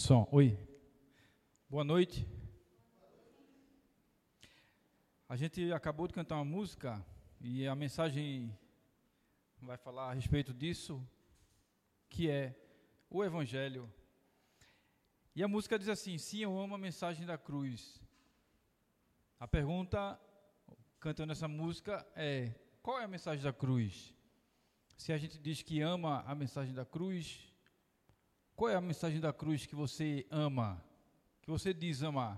Som. Oi. Boa noite. A gente acabou de cantar uma música e a mensagem vai falar a respeito disso, que é o Evangelho. E a música diz assim: sim, eu amo a mensagem da cruz. A pergunta, cantando essa música, é: qual é a mensagem da cruz? Se a gente diz que ama a mensagem da cruz, qual é a mensagem da cruz que você ama, que você diz amar?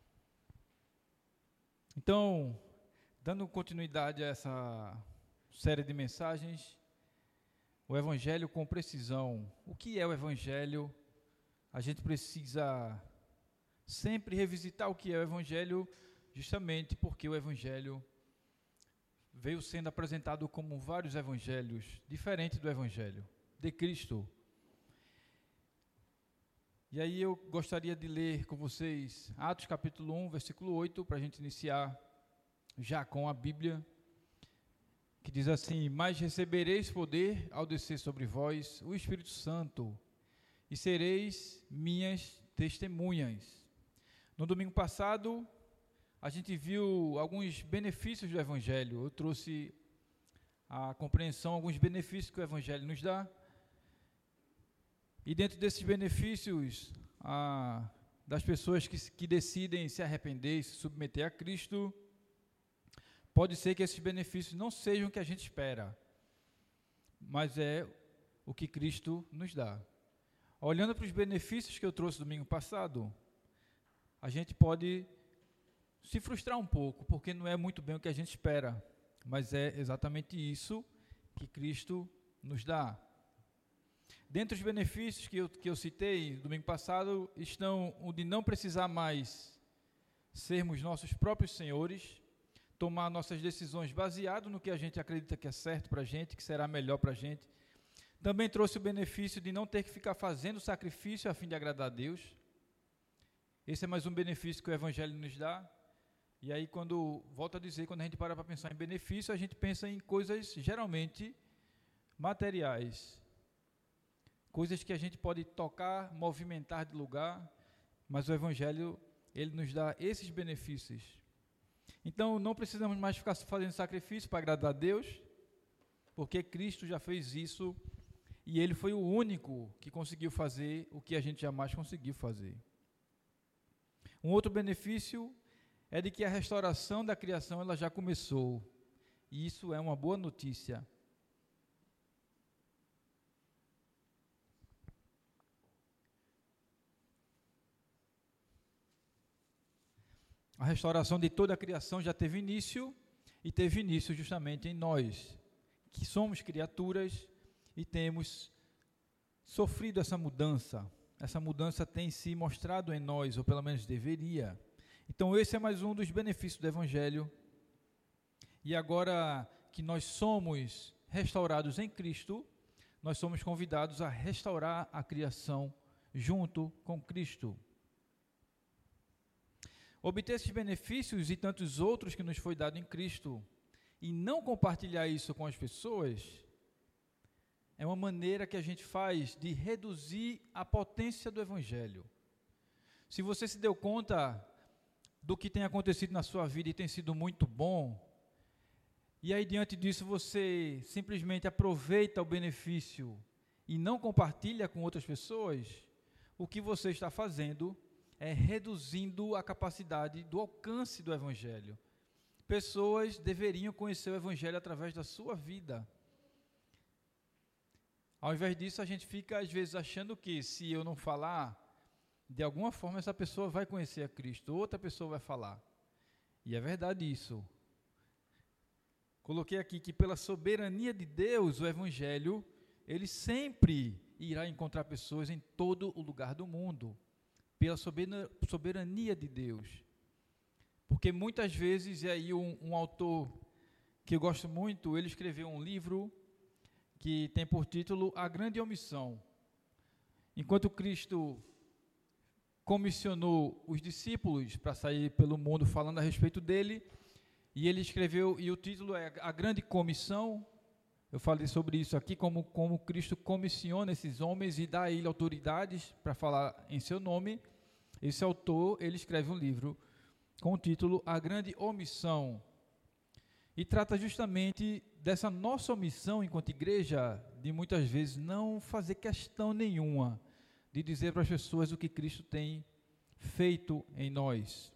Então, dando continuidade a essa série de mensagens, o Evangelho com precisão. O que é o Evangelho? A gente precisa sempre revisitar o que é o Evangelho, justamente porque o Evangelho veio sendo apresentado como vários evangelhos, diferente do Evangelho de Cristo. E aí eu gostaria de ler com vocês Atos capítulo 1, versículo 8, para a gente iniciar já com a Bíblia, que diz assim: mas recebereis poder ao descer sobre vós o Espírito Santo, e sereis minhas testemunhas. No domingo passado, a gente viu alguns benefícios do Evangelho. Eu trouxe a compreensão, alguns benefícios que o Evangelho nos dá. E dentro desses benefícios, das pessoas que decidem se arrepender e se submeter a Cristo, pode ser que esses benefícios não sejam o que a gente espera, mas é o que Cristo nos dá. Olhando para os benefícios que eu trouxe domingo passado, a gente pode se frustrar um pouco, porque não é muito bem o que a gente espera, mas é exatamente isso que Cristo nos dá. Dentre os benefícios que eu citei domingo passado, estão o de não precisar mais sermos nossos próprios senhores, tomar nossas decisões baseado no que a gente acredita que é certo para a gente, que será melhor para a gente. Também trouxe o benefício de não ter que ficar fazendo sacrifício a fim de agradar a Deus. Esse é mais um benefício que o Evangelho nos dá. E aí, volto a dizer, quando a gente para pensar em benefício, a gente pensa em coisas geralmente materiais. Coisas que a gente pode tocar, movimentar de lugar, mas o Evangelho, ele nos dá esses benefícios. Então, não precisamos mais ficar fazendo sacrifício para agradar a Deus, porque Cristo já fez isso, e Ele foi o único que conseguiu fazer o que a gente jamais conseguiu fazer. Um outro benefício é de que a restauração da criação ela já começou, e isso é uma boa notícia. A restauração de toda a criação já teve início, e teve início justamente em nós, que somos criaturas e temos sofrido essa mudança. Essa mudança tem se mostrado em nós, ou pelo menos deveria. Então esse é mais um dos benefícios do Evangelho. E agora que nós somos restaurados em Cristo, nós somos convidados a restaurar a criação junto com Cristo. Obter esses benefícios e tantos outros que nos foi dado em Cristo e não compartilhar isso com as pessoas é uma maneira que a gente faz de reduzir a potência do Evangelho. Se você se deu conta do que tem acontecido na sua vida e tem sido muito bom, e aí diante disso você simplesmente aproveita o benefício e não compartilha com outras pessoas, o que você está fazendo é reduzindo a capacidade do alcance do Evangelho. Pessoas deveriam conhecer o Evangelho através da sua vida. Ao invés disso, a gente fica às vezes achando que se eu não falar, de alguma forma essa pessoa vai conhecer a Cristo, outra pessoa vai falar. E é verdade isso. Coloquei aqui que pela soberania de Deus, o Evangelho, ele sempre irá encontrar pessoas em todo o lugar do mundo. Pela soberania de Deus. Porque muitas vezes, e aí um autor que eu gosto muito, ele escreveu um livro que tem por título A Grande Omissão. Enquanto Cristo comissionou os discípulos para sair pelo mundo falando a respeito dele, e ele escreveu, e o título é A Grande Comissão, Eu falei sobre isso aqui, como Cristo comissiona esses homens e dá a ele autoridades para falar em seu nome. Esse autor, ele escreve um livro com o título A Grande Omissão, e trata justamente dessa nossa omissão enquanto igreja, de muitas vezes não fazer questão nenhuma de dizer para as pessoas o que Cristo tem feito em nós.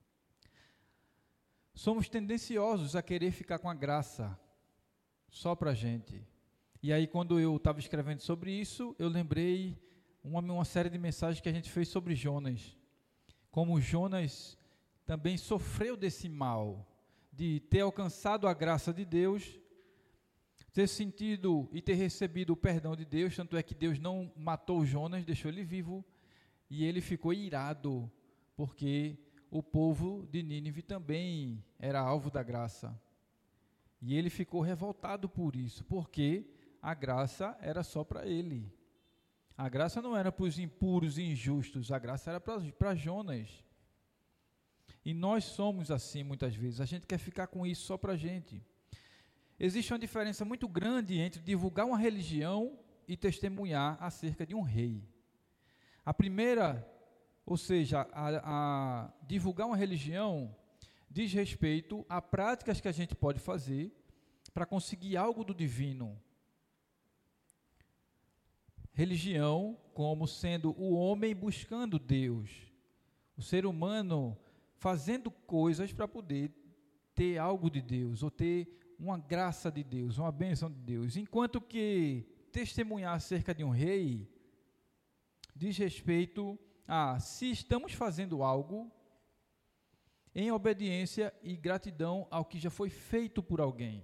Somos tendenciosos a querer ficar com a graça só para a gente. E aí, quando eu estava escrevendo sobre isso, eu lembrei uma série de mensagens que a gente fez sobre Jonas. Como Jonas também sofreu desse mal, de ter alcançado a graça de Deus, ter sentido e ter recebido o perdão de Deus, tanto é que Deus não matou Jonas, deixou ele vivo, e ele ficou irado, porque o povo de Nínive também era alvo da graça. E ele ficou revoltado por isso, porque a graça era só para ele. A graça não era para os impuros e injustos, a graça era para Jonas. E nós somos assim muitas vezes, a gente quer ficar com isso só para a gente. Existe uma diferença muito grande entre divulgar uma religião e testemunhar acerca de um rei. A primeira, ou seja, a divulgar uma religião, diz respeito a práticas que a gente pode fazer para conseguir algo do divino. Religião como sendo o homem buscando Deus, o ser humano fazendo coisas para poder ter algo de Deus, ou ter uma graça de Deus, uma bênção de Deus. Enquanto que testemunhar acerca de um rei diz respeito a se estamos fazendo algo em obediência e gratidão ao que já foi feito por alguém.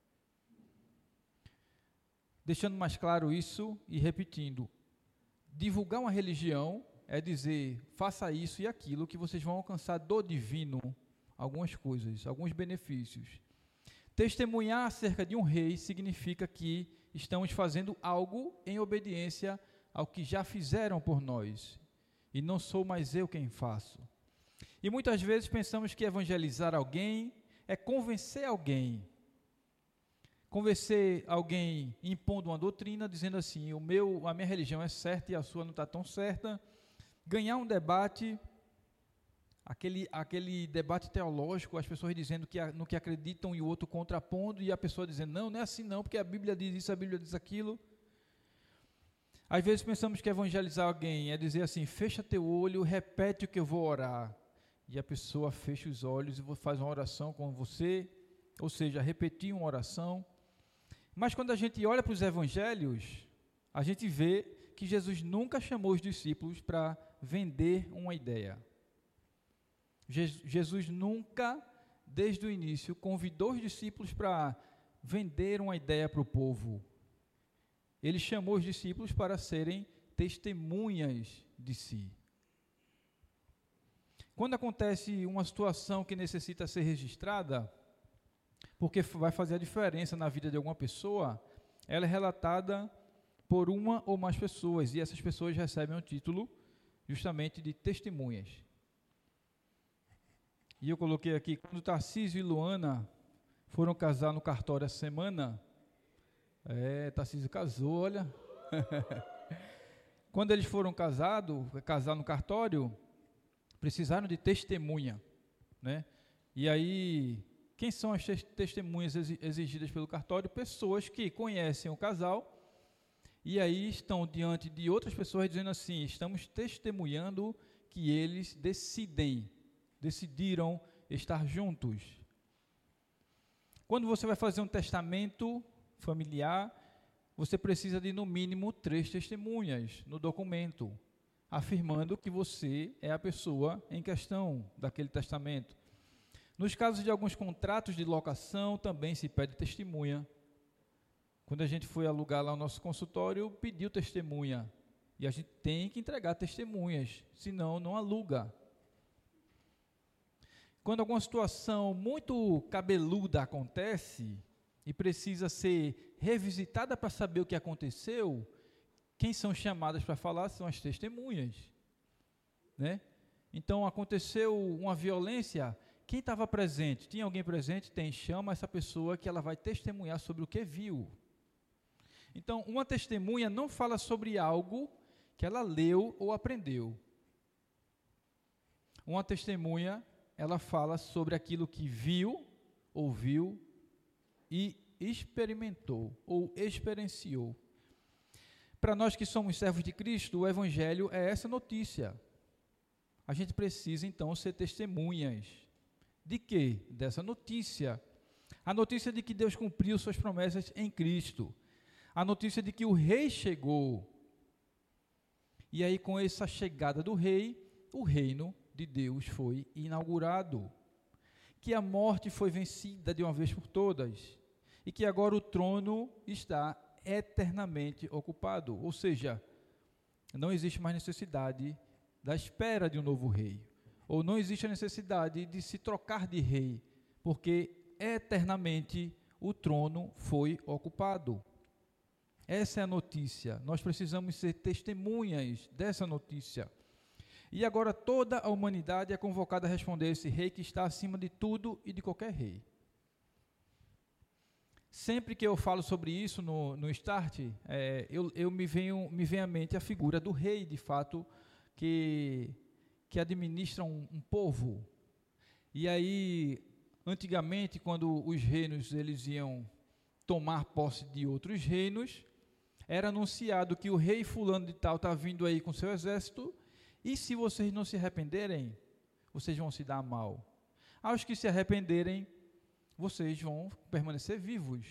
Deixando mais claro isso e repetindo, divulgar uma religião é dizer, faça isso e aquilo que vocês vão alcançar do divino, algumas coisas, alguns benefícios. Testemunhar acerca de um rei significa que estamos fazendo algo em obediência ao que já fizeram por nós, e não sou mais eu quem faço. E muitas vezes pensamos que evangelizar alguém é convencer alguém impondo uma doutrina, dizendo assim, a minha religião é certa e a sua não está tão certa, ganhar um debate, aquele debate teológico, as pessoas dizendo no que acreditam e o outro contrapondo, e a pessoa dizendo, não é assim não, porque a Bíblia diz isso, a Bíblia diz aquilo. Às vezes pensamos que evangelizar alguém é dizer assim, fecha teu olho, repete o que eu vou orar, e a pessoa fecha os olhos e faz uma oração com você, ou seja, repetir uma oração. Mas quando a gente olha para os evangelhos, a gente vê que Jesus nunca chamou os discípulos para vender uma ideia. Jesus nunca, desde o início, convidou os discípulos para vender uma ideia para o povo. Ele chamou os discípulos para serem testemunhas de si. Quando acontece uma situação que necessita ser registrada, porque vai fazer a diferença na vida de alguma pessoa, ela é relatada por uma ou mais pessoas, e essas pessoas recebem o título justamente de testemunhas. E eu coloquei aqui, quando Tarcísio e Luana foram casar no cartório essa semana, Tarcísio casou, olha. Quando eles foram casar no cartório, precisaram de testemunha, né? E aí, quem são as testemunhas exigidas pelo cartório? Pessoas que conhecem o casal e aí estão diante de outras pessoas dizendo assim, estamos testemunhando que eles decidiram estar juntos. Quando você vai fazer um testamento familiar, você precisa de no mínimo 3 testemunhas no documento, afirmando que você é a pessoa em questão daquele testamento. Nos casos de alguns contratos de locação, também se pede testemunha. Quando a gente foi alugar lá o nosso consultório, pediu testemunha. E a gente tem que entregar testemunhas, senão não aluga. Quando alguma situação muito cabeluda acontece e precisa ser revisitada para saber o que aconteceu, quem são chamadas para falar são as testemunhas, né? Então, aconteceu uma violência, quem estava presente? Tinha alguém presente? Tem, chama essa pessoa que ela vai testemunhar sobre o que viu. Então, uma testemunha não fala sobre algo que ela leu ou aprendeu. Uma testemunha, ela fala sobre aquilo que viu, ouviu e experimentou ou experienciou. Para nós que somos servos de Cristo, o Evangelho é essa notícia. A gente precisa, então, ser testemunhas. De quê? Dessa notícia. A notícia de que Deus cumpriu suas promessas em Cristo. A notícia de que o rei chegou. E aí, com essa chegada do rei, o reino de Deus foi inaugurado. Que a morte foi vencida de uma vez por todas. E que agora o trono está eternamente ocupado. Ou seja, não existe mais necessidade da espera de um novo rei. Ou não existe a necessidade de se trocar de rei. Porque eternamente o trono foi ocupado. Essa é a notícia. Nós precisamos ser testemunhas dessa notícia. E agora toda a humanidade é convocada a responder a esse rei que está acima de tudo e de qualquer rei. Sempre que eu falo sobre isso no Start, me vem à mente a figura do rei, de fato, que administra um povo. E aí, antigamente, quando os reinos eles iam tomar posse de outros reinos, era anunciado que o rei fulano de tal está vindo aí com seu exército, e se vocês não se arrependerem, vocês vão se dar mal. Aos que se arrependerem, vocês vão permanecer vivos.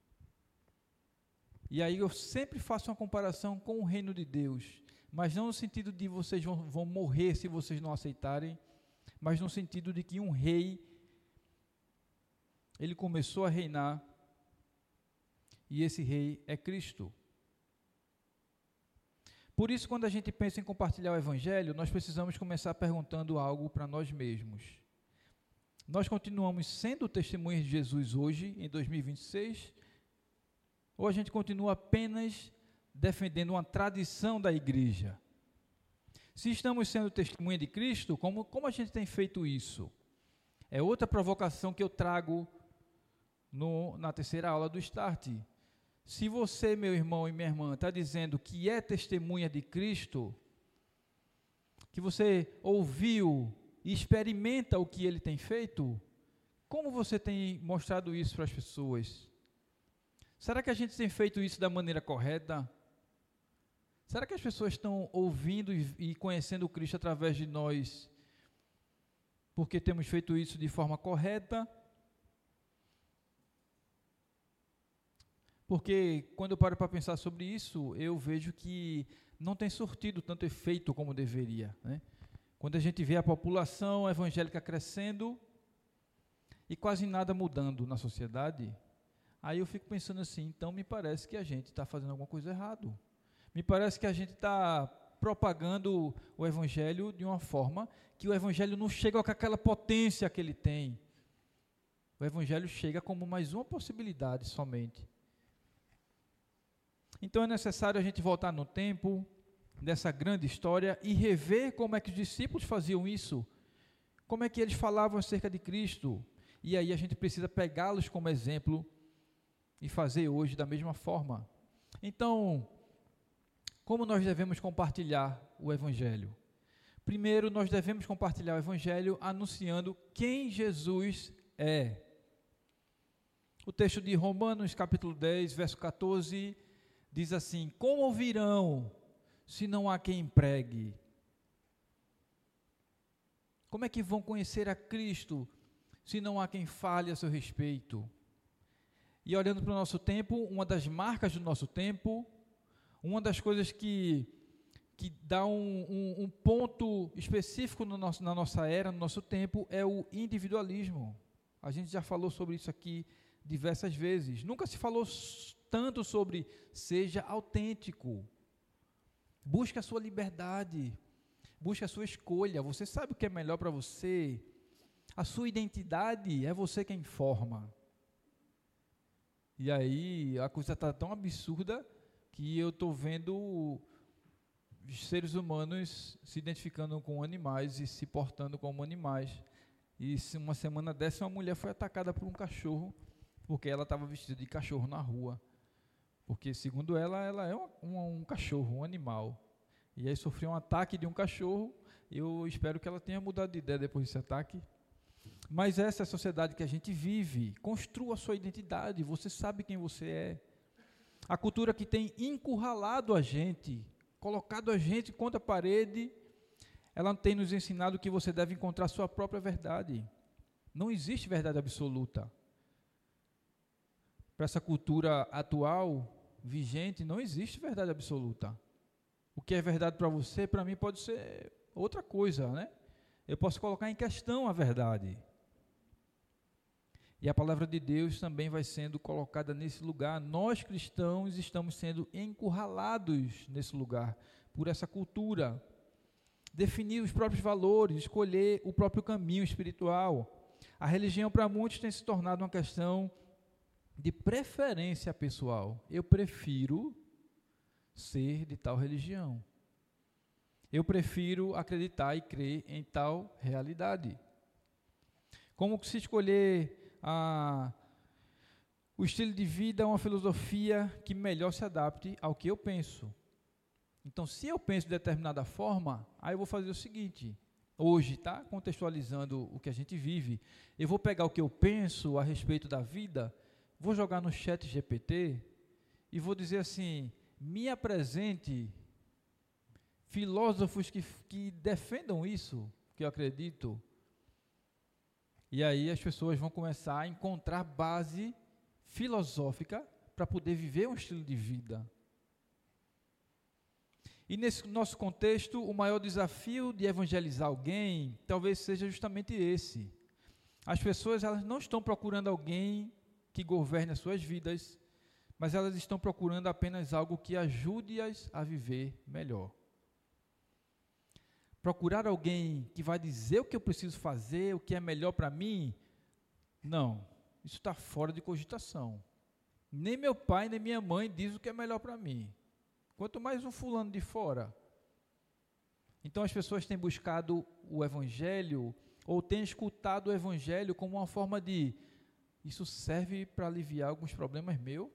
E aí eu sempre faço uma comparação com o reino de Deus, mas não no sentido de vocês vão morrer se vocês não aceitarem, mas no sentido de que um rei, ele começou a reinar, e esse rei é Cristo. Por isso, quando a gente pensa em compartilhar o Evangelho, nós precisamos começar perguntando algo para nós mesmos. Nós continuamos sendo testemunhas de Jesus hoje, em 2026, ou a gente continua apenas defendendo uma tradição da igreja? Se estamos sendo testemunha de Cristo, como a gente tem feito isso? É outra provocação que eu trago na terceira aula do Start. Se você, meu irmão e minha irmã, está dizendo que é testemunha de Cristo, que você ouviu e experimenta o que Ele tem feito, como você tem mostrado isso para as pessoas? Será que a gente tem feito isso da maneira correta? Será que as pessoas estão ouvindo e conhecendo o Cristo através de nós, porque temos feito isso de forma correta? Porque quando eu paro para pensar sobre isso, eu vejo que não tem surtido tanto efeito como deveria, né? Quando a gente vê a população evangélica crescendo e quase nada mudando na sociedade, aí eu fico pensando assim, então me parece que a gente está fazendo alguma coisa errada. Me parece que a gente está propagando o Evangelho de uma forma que o Evangelho não chega com aquela potência que ele tem. O Evangelho chega como mais uma possibilidade somente. Então é necessário a gente voltar no tempo dessa grande história e rever como é que os discípulos faziam isso, como é que eles falavam acerca de Cristo, e aí a gente precisa pegá-los como exemplo e fazer hoje da mesma forma. Então, como nós devemos compartilhar o Evangelho? Primeiro, nós devemos compartilhar o Evangelho anunciando quem Jesus é. O texto de Romanos, capítulo 10, verso 14, diz assim: como ouvirão se não há quem pregue? Como é que vão conhecer a Cristo se não há quem fale a seu respeito? E olhando para o nosso tempo, uma das marcas do nosso tempo, uma das coisas que dá um ponto específico na nossa era, no nosso tempo, é o individualismo. A gente já falou sobre isso aqui diversas vezes. Nunca se falou tanto sobre seja autêntico, busque a sua liberdade, busque a sua escolha, você sabe o que é melhor para você, a sua identidade é você quem forma. E aí a coisa está tão absurda que eu estou vendo os seres humanos se identificando com animais e se portando como animais. E uma semana dessa uma mulher foi atacada por um cachorro, porque ela estava vestida de cachorro na rua. Porque, segundo ela é um cachorro, um animal. E aí sofreu um ataque de um cachorro. Eu espero que ela tenha mudado de ideia depois desse ataque. Mas essa é a sociedade que a gente vive. Construa a sua identidade. Você sabe quem você é. A cultura que tem encurralado a gente, colocado a gente contra a parede, ela tem nos ensinado que você deve encontrar a sua própria verdade. Não existe verdade absoluta. Para essa cultura atual, vigente, não existe verdade absoluta. O que é verdade para você, para mim pode ser outra coisa, né? Eu posso colocar em questão a verdade. E a palavra de Deus também vai sendo colocada nesse lugar. Nós cristãos estamos sendo encurralados nesse lugar por essa cultura. Definir os próprios valores, escolher o próprio caminho espiritual. A religião para muitos tem se tornado uma questão de preferência pessoal. Eu prefiro ser de tal religião. Eu prefiro acreditar e crer em tal realidade. Como se escolher o estilo de vida, uma filosofia que melhor se adapte ao que eu penso. Então, se eu penso de determinada forma, aí eu vou fazer o seguinte, hoje, tá? Contextualizando o que a gente vive, eu vou pegar o que eu penso a respeito da vida, vou jogar no chat GPT e vou dizer assim, me apresente filósofos que defendam isso, que eu acredito. E aí as pessoas vão começar a encontrar base filosófica para poder viver um estilo de vida. E nesse nosso contexto, o maior desafio de evangelizar alguém talvez seja justamente esse. As pessoas elas não estão procurando alguém que governe as suas vidas, mas elas estão procurando apenas algo que ajude-as a viver melhor. Procurar alguém que vai dizer o que eu preciso fazer, o que é melhor para mim, não, isso está fora de cogitação. Nem meu pai, nem minha mãe diz o que é melhor para mim. Quanto mais um fulano de fora. Então as pessoas têm buscado o evangelho, ou têm escutado o evangelho como uma forma de, isso serve para aliviar alguns problemas meus?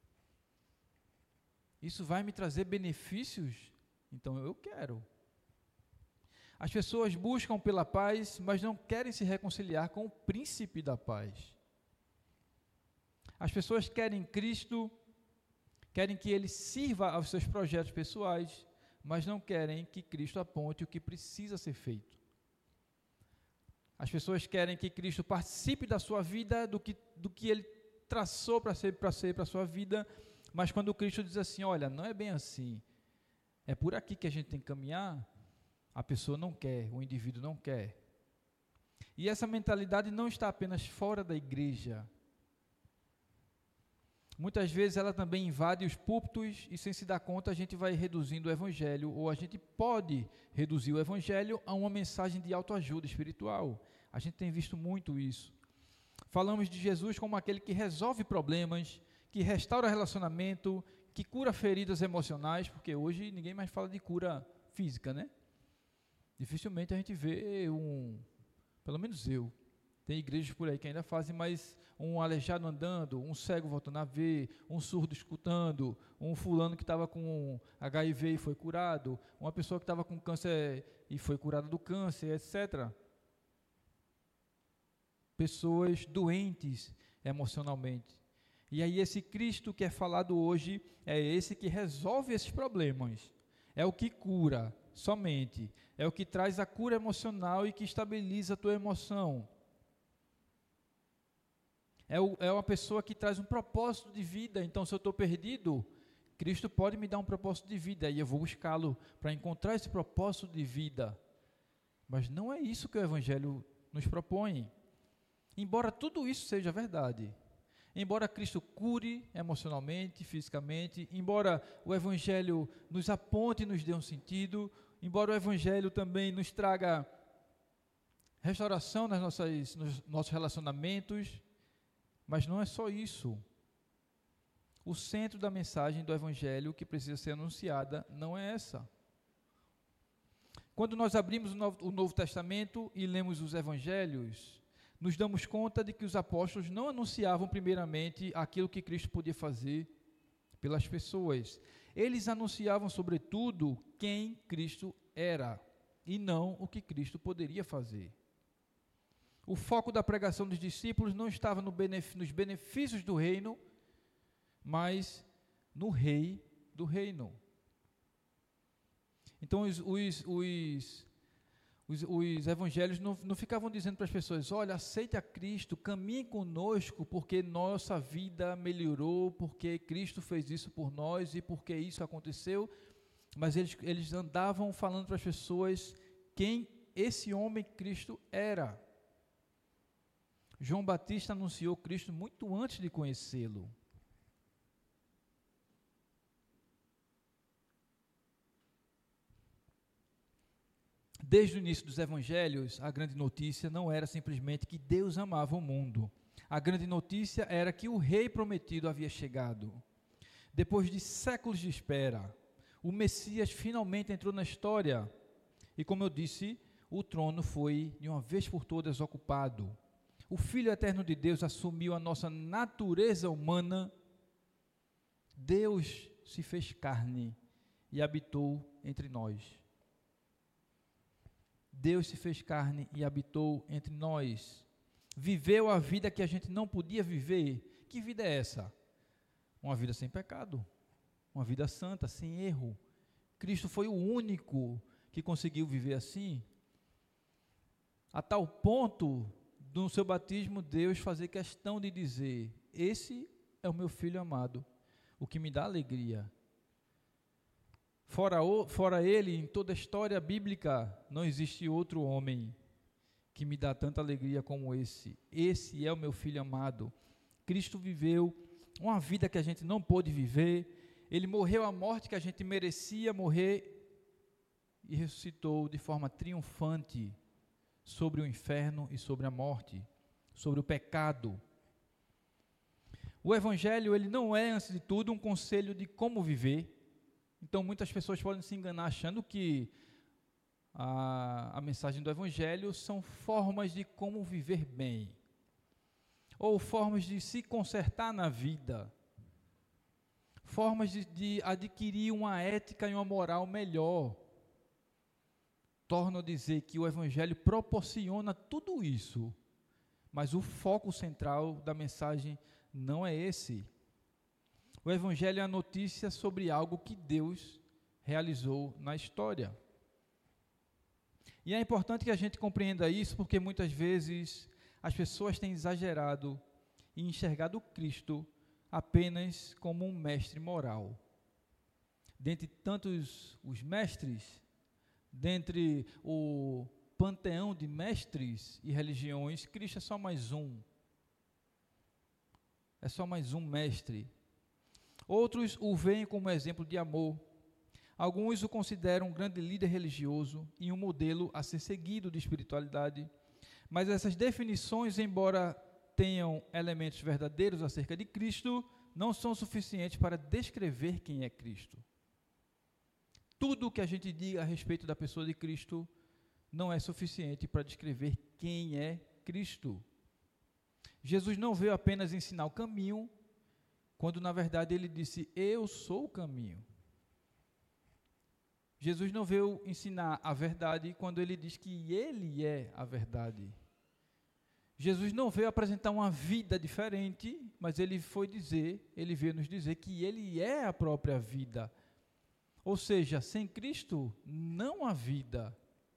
Isso vai me trazer benefícios? Então eu quero. As pessoas buscam pela paz, mas não querem se reconciliar com o príncipe da paz. As pessoas querem Cristo, querem que Ele sirva aos seus projetos pessoais, mas não querem que Cristo aponte o que precisa ser feito. As pessoas querem que Cristo participe da sua vida, do que Ele traçou para ser para a sua vida, mas quando Cristo diz assim, olha, não é bem assim, é por aqui que a gente tem que caminhar, a pessoa não quer, o indivíduo não quer. E essa mentalidade não está apenas fora da igreja. Muitas vezes ela também invade os púlpitos e sem se dar conta a gente vai reduzindo o evangelho, ou a gente pode reduzir o evangelho a uma mensagem de autoajuda espiritual. A gente tem visto muito isso. Falamos de Jesus como aquele que resolve problemas, que restaura relacionamento, que cura feridas emocionais, porque hoje ninguém mais fala de cura física, né? Dificilmente a gente vê pelo menos eu, tem igrejas por aí que ainda fazem, mas um aleijado andando, um cego voltando a ver, um surdo escutando, um fulano que estava com HIV e foi curado, uma pessoa que estava com câncer e foi curada do câncer, etc. Pessoas doentes emocionalmente. E aí esse Cristo que é falado hoje é esse que resolve esses problemas, é o que cura somente, é o que traz a cura emocional e que estabiliza a tua emoção. É uma pessoa que traz um propósito de vida. Então, se eu estou perdido, Cristo pode me dar um propósito de vida e eu vou buscá-lo para encontrar esse propósito de vida. Mas não é isso que o Evangelho nos propõe. Embora tudo isso seja verdade, embora Cristo cure emocionalmente, fisicamente, embora o Evangelho nos aponte e nos dê um sentido, embora o Evangelho também nos traga restauração nos nossos relacionamentos, mas não é só isso. O centro da mensagem do Evangelho que precisa ser anunciada não é essa. Quando nós abrimos o Novo Testamento e lemos os Evangelhos, nos damos conta de que os apóstolos não anunciavam primeiramente aquilo que Cristo podia fazer pelas pessoas. Eles anunciavam, sobretudo, quem Cristo era e não o que Cristo poderia fazer. O foco da pregação dos discípulos não estava nos benefícios do reino, mas no rei do reino. Então, os evangelhos não ficavam dizendo para as pessoas: olha, aceite a Cristo, caminhe conosco, porque nossa vida melhorou, porque Cristo fez isso por nós e porque isso aconteceu. Mas eles andavam falando para as pessoas quem esse homem Cristo era. João Batista anunciou Cristo muito antes de conhecê-lo. Desde o início dos evangelhos, a grande notícia não era simplesmente que Deus amava o mundo. A grande notícia era que o rei prometido havia chegado. Depois de séculos de espera, o Messias finalmente entrou na história. E como eu disse, o trono foi de uma vez por todas ocupado. O Filho eterno de Deus assumiu a nossa natureza humana. Deus se fez carne e habitou entre nós. Deus se fez carne e habitou entre nós. Viveu a vida que a gente não podia viver. Que vida é essa? Uma vida sem pecado. Uma vida santa, sem erro. Cristo foi o único que conseguiu viver assim. A tal ponto, no seu batismo, Deus fazer questão de dizer: esse é o meu Filho amado, o que me dá alegria. Fora ele, em toda a história bíblica, não existe outro homem que me dá tanta alegria como esse. Esse é o meu Filho amado. Cristo viveu uma vida que a gente não pôde viver. Ele morreu a morte que a gente merecia morrer e ressuscitou de forma triunfante sobre o inferno e sobre a morte, sobre o pecado. O Evangelho, ele não é, antes de tudo, um conselho de como viver. Então, muitas pessoas podem se enganar achando que a mensagem do Evangelho são formas de como viver bem, ou formas de se consertar na vida, formas de adquirir uma ética e uma moral melhor. Torno a dizer que o Evangelho proporciona tudo isso, mas o foco central da mensagem não é esse. O Evangelho é a notícia sobre algo que Deus realizou na história. E é importante que a gente compreenda isso, porque muitas vezes as pessoas têm exagerado e enxergado Cristo apenas como um mestre moral. Dentre tantos os mestres, dentre o panteão de mestres e religiões, Cristo é só mais um. É só mais um mestre. Outros o veem como exemplo de amor. Alguns o consideram um grande líder religioso e um modelo a ser seguido de espiritualidade. Mas essas definições, embora tenham elementos verdadeiros acerca de Cristo, não são suficientes para descrever quem é Cristo. Tudo o que a gente diga a respeito da pessoa de Cristo não é suficiente para descrever quem é Cristo. Jesus não veio apenas ensinar o caminho, quando na verdade ele disse: eu sou o caminho. Jesus não veio ensinar a verdade quando ele diz que ele é a verdade. Jesus não veio apresentar uma vida diferente, mas ele veio nos dizer que ele é a própria vida. Ou seja, sem Cristo não há vida.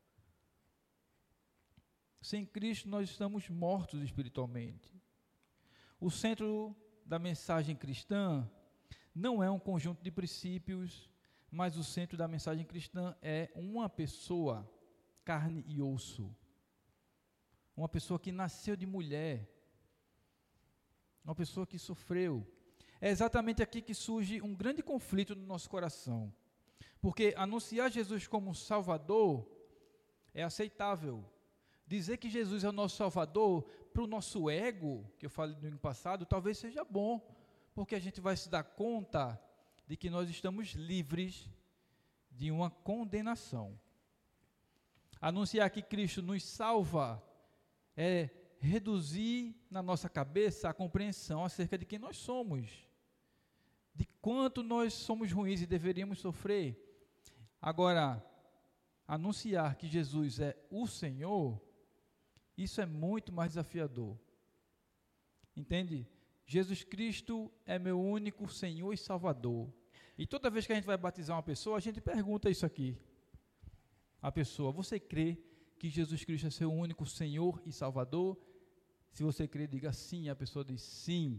Sem Cristo nós estamos mortos espiritualmente. O centro da mensagem cristã não é um conjunto de princípios, mas o centro da mensagem cristã é uma pessoa, carne e osso. Uma pessoa que nasceu de mulher. Uma pessoa que sofreu. É exatamente aqui que surge um grande conflito no nosso coração. Porque anunciar Jesus como Salvador é aceitável. Dizer que Jesus é o nosso Salvador, para o nosso ego, que eu falei no ano passado, talvez seja bom, porque a gente vai se dar conta de que nós estamos livres de uma condenação. Anunciar que Cristo nos salva é reduzir na nossa cabeça a compreensão acerca de quem nós somos, de quanto nós somos ruins e deveríamos sofrer. Agora, anunciar que Jesus é o Senhor, isso é muito mais desafiador. Entende? Jesus Cristo é meu único Senhor e Salvador. E toda vez que a gente vai batizar uma pessoa, a gente pergunta isso aqui. A pessoa, você crê que Jesus Cristo é seu único Senhor e Salvador? Se você crê, diga sim. A pessoa diz sim.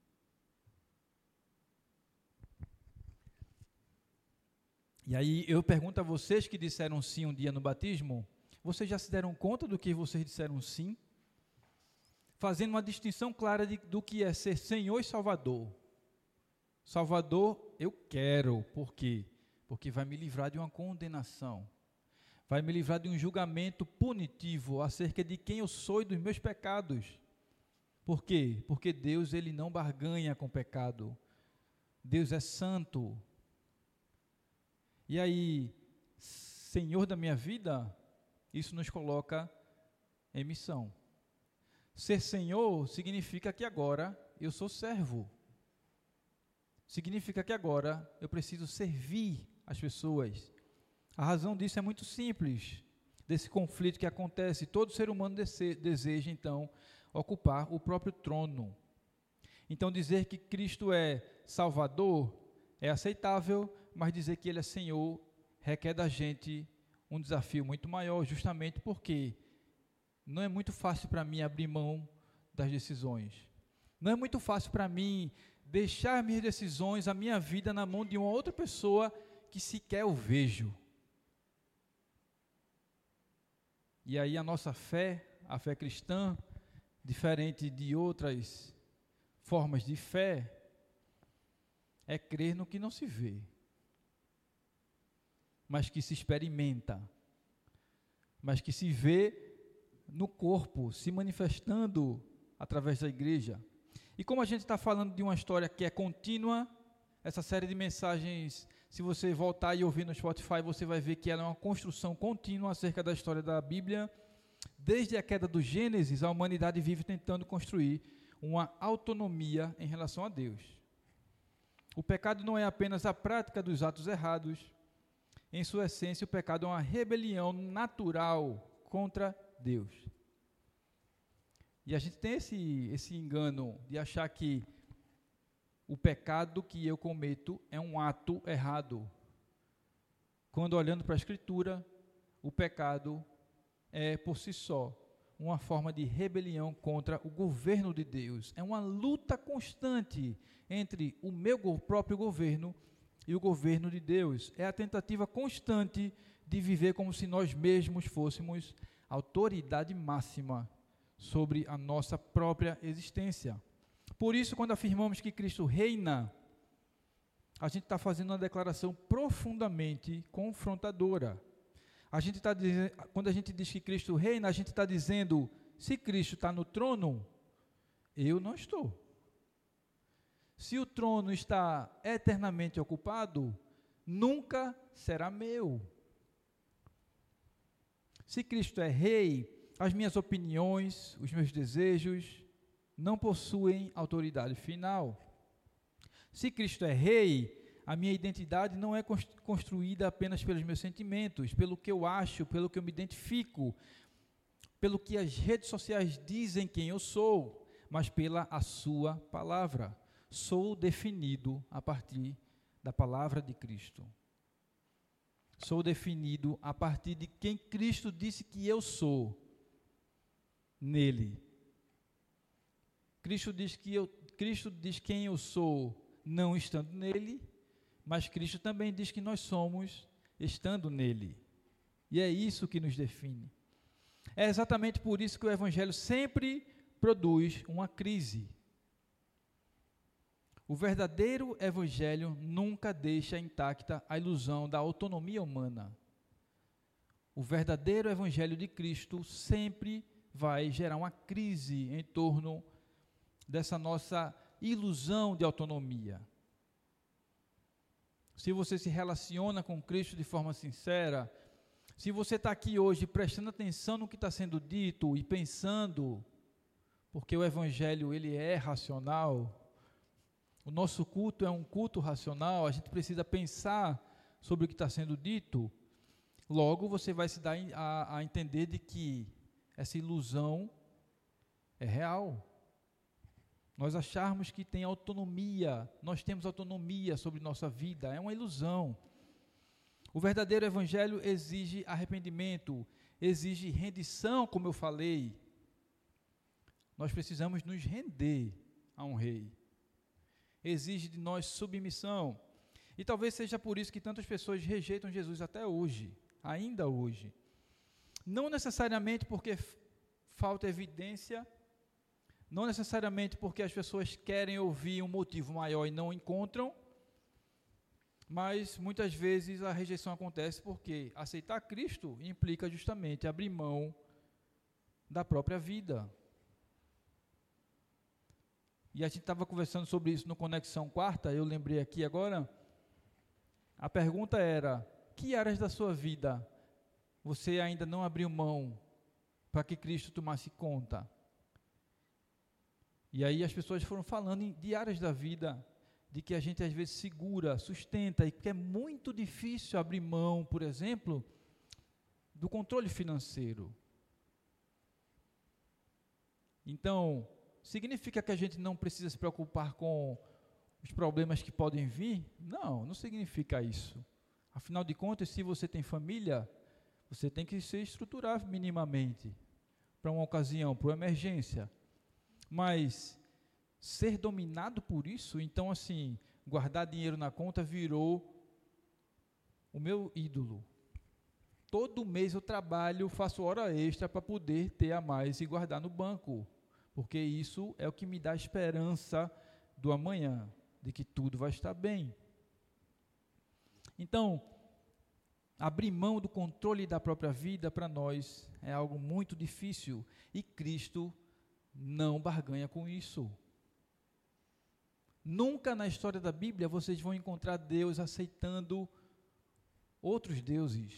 E aí eu pergunto a vocês que disseram sim um dia no batismo, vocês já se deram conta do que vocês disseram sim? Fazendo uma distinção clara do que é ser Senhor e Salvador. Salvador, eu quero. Por quê? Porque vai me livrar de uma condenação. Vai me livrar de um julgamento punitivo acerca de quem eu sou e dos meus pecados. Por quê? Porque Deus, ele não barganha com o pecado. Deus é santo. E aí, Senhor da minha vida, isso nos coloca em missão. Ser Senhor significa que agora eu sou servo. Significa que agora eu preciso servir as pessoas. A razão disso é muito simples, desse conflito que acontece. Todo ser humano deseja, então, ocupar o próprio trono. Então, dizer que Cristo é Salvador é aceitável, mas dizer que Ele é Senhor requer da gente um desafio muito maior, justamente porque não é muito fácil para mim abrir mão das decisões. Não é muito fácil para mim deixar minhas decisões, a minha vida na mão de uma outra pessoa que sequer eu vejo. E aí a nossa fé, a fé cristã, diferente de outras formas de fé, é crer no que não se vê, mas que se experimenta, mas que se vê no corpo, se manifestando através da igreja. E como a gente está falando de uma história que é contínua, essa série de mensagens, se você voltar e ouvir no Spotify, você vai ver que ela é uma construção contínua acerca da história da Bíblia. Desde a queda do Gênesis, a humanidade vive tentando construir uma autonomia em relação a Deus. O pecado não é apenas a prática dos atos errados. Em sua essência, o pecado é uma rebelião natural contra Deus. E a gente tem esse engano de achar que o pecado que eu cometo é um ato errado. Quando olhando para a Escritura, o pecado é por si só uma forma de rebelião contra o governo de Deus. É uma luta constante entre o meu próprio governo e o governo de Deus. É a tentativa constante de viver como se nós mesmos fôssemos autoridade máxima sobre a nossa própria existência. Por isso, quando afirmamos que Cristo reina, a gente está fazendo uma declaração profundamente confrontadora. Quando a gente diz que Cristo reina, a gente está dizendo, se Cristo está no trono, eu não estou. Se o trono está eternamente ocupado, nunca será meu. Se Cristo é rei, as minhas opiniões, os meus desejos, não possuem autoridade final. Se Cristo é rei, a minha identidade não é construída apenas pelos meus sentimentos, pelo que eu acho, pelo que eu me identifico, pelo que as redes sociais dizem quem eu sou, mas pela a sua palavra. Sou definido a partir da palavra de Cristo. Sou definido a partir de quem Cristo disse que eu sou nele. Cristo diz quem eu sou não estando nele, mas Cristo também diz que nós somos estando nele. E é isso que nos define. É exatamente por isso que o Evangelho sempre produz uma crise. O verdadeiro Evangelho nunca deixa intacta a ilusão da autonomia humana. O verdadeiro Evangelho de Cristo sempre vai gerar uma crise em torno dessa nossa ilusão de autonomia. Se você se relaciona com Cristo de forma sincera, se você está aqui hoje prestando atenção no que está sendo dito e pensando, porque o Evangelho ele é racional, o nosso culto é um culto racional, a gente precisa pensar sobre o que está sendo dito, logo você vai se dar a entender de que essa ilusão é real. Nós acharmos que tem autonomia, nós temos autonomia sobre nossa vida, é uma ilusão. O verdadeiro evangelho exige arrependimento, exige rendição, como eu falei. Nós precisamos nos render a um rei. Exige de nós submissão. E talvez seja por isso que tantas pessoas rejeitam Jesus até hoje, ainda hoje. Não necessariamente porque falta evidência, não necessariamente porque as pessoas querem ouvir um motivo maior e não encontram, mas muitas vezes a rejeição acontece porque aceitar Cristo implica justamente abrir mão da própria vida. E a gente estava conversando sobre isso no Conexão Quarta, eu lembrei aqui agora, a pergunta era, que áreas da sua vida você ainda não abriu mão para que Cristo tomasse conta? E aí as pessoas foram falando de áreas da vida, de que a gente às vezes segura, sustenta, e que é muito difícil abrir mão, por exemplo, do controle financeiro. Então, significa que a gente não precisa se preocupar com os problemas que podem vir? Não, não significa isso. Afinal de contas, se você tem família, você tem que se estruturar minimamente para uma ocasião, para uma emergência. Mas ser dominado por isso, então assim, guardar dinheiro na conta virou o meu ídolo. Todo mês eu trabalho, faço hora extra para poder ter a mais e guardar no banco, porque isso é o que me dá esperança do amanhã, de que tudo vai estar bem. Então, abrir mão do controle da própria vida para nós é algo muito difícil, e Cristo não barganha com isso. Nunca na história da Bíblia vocês vão encontrar Deus aceitando outros deuses.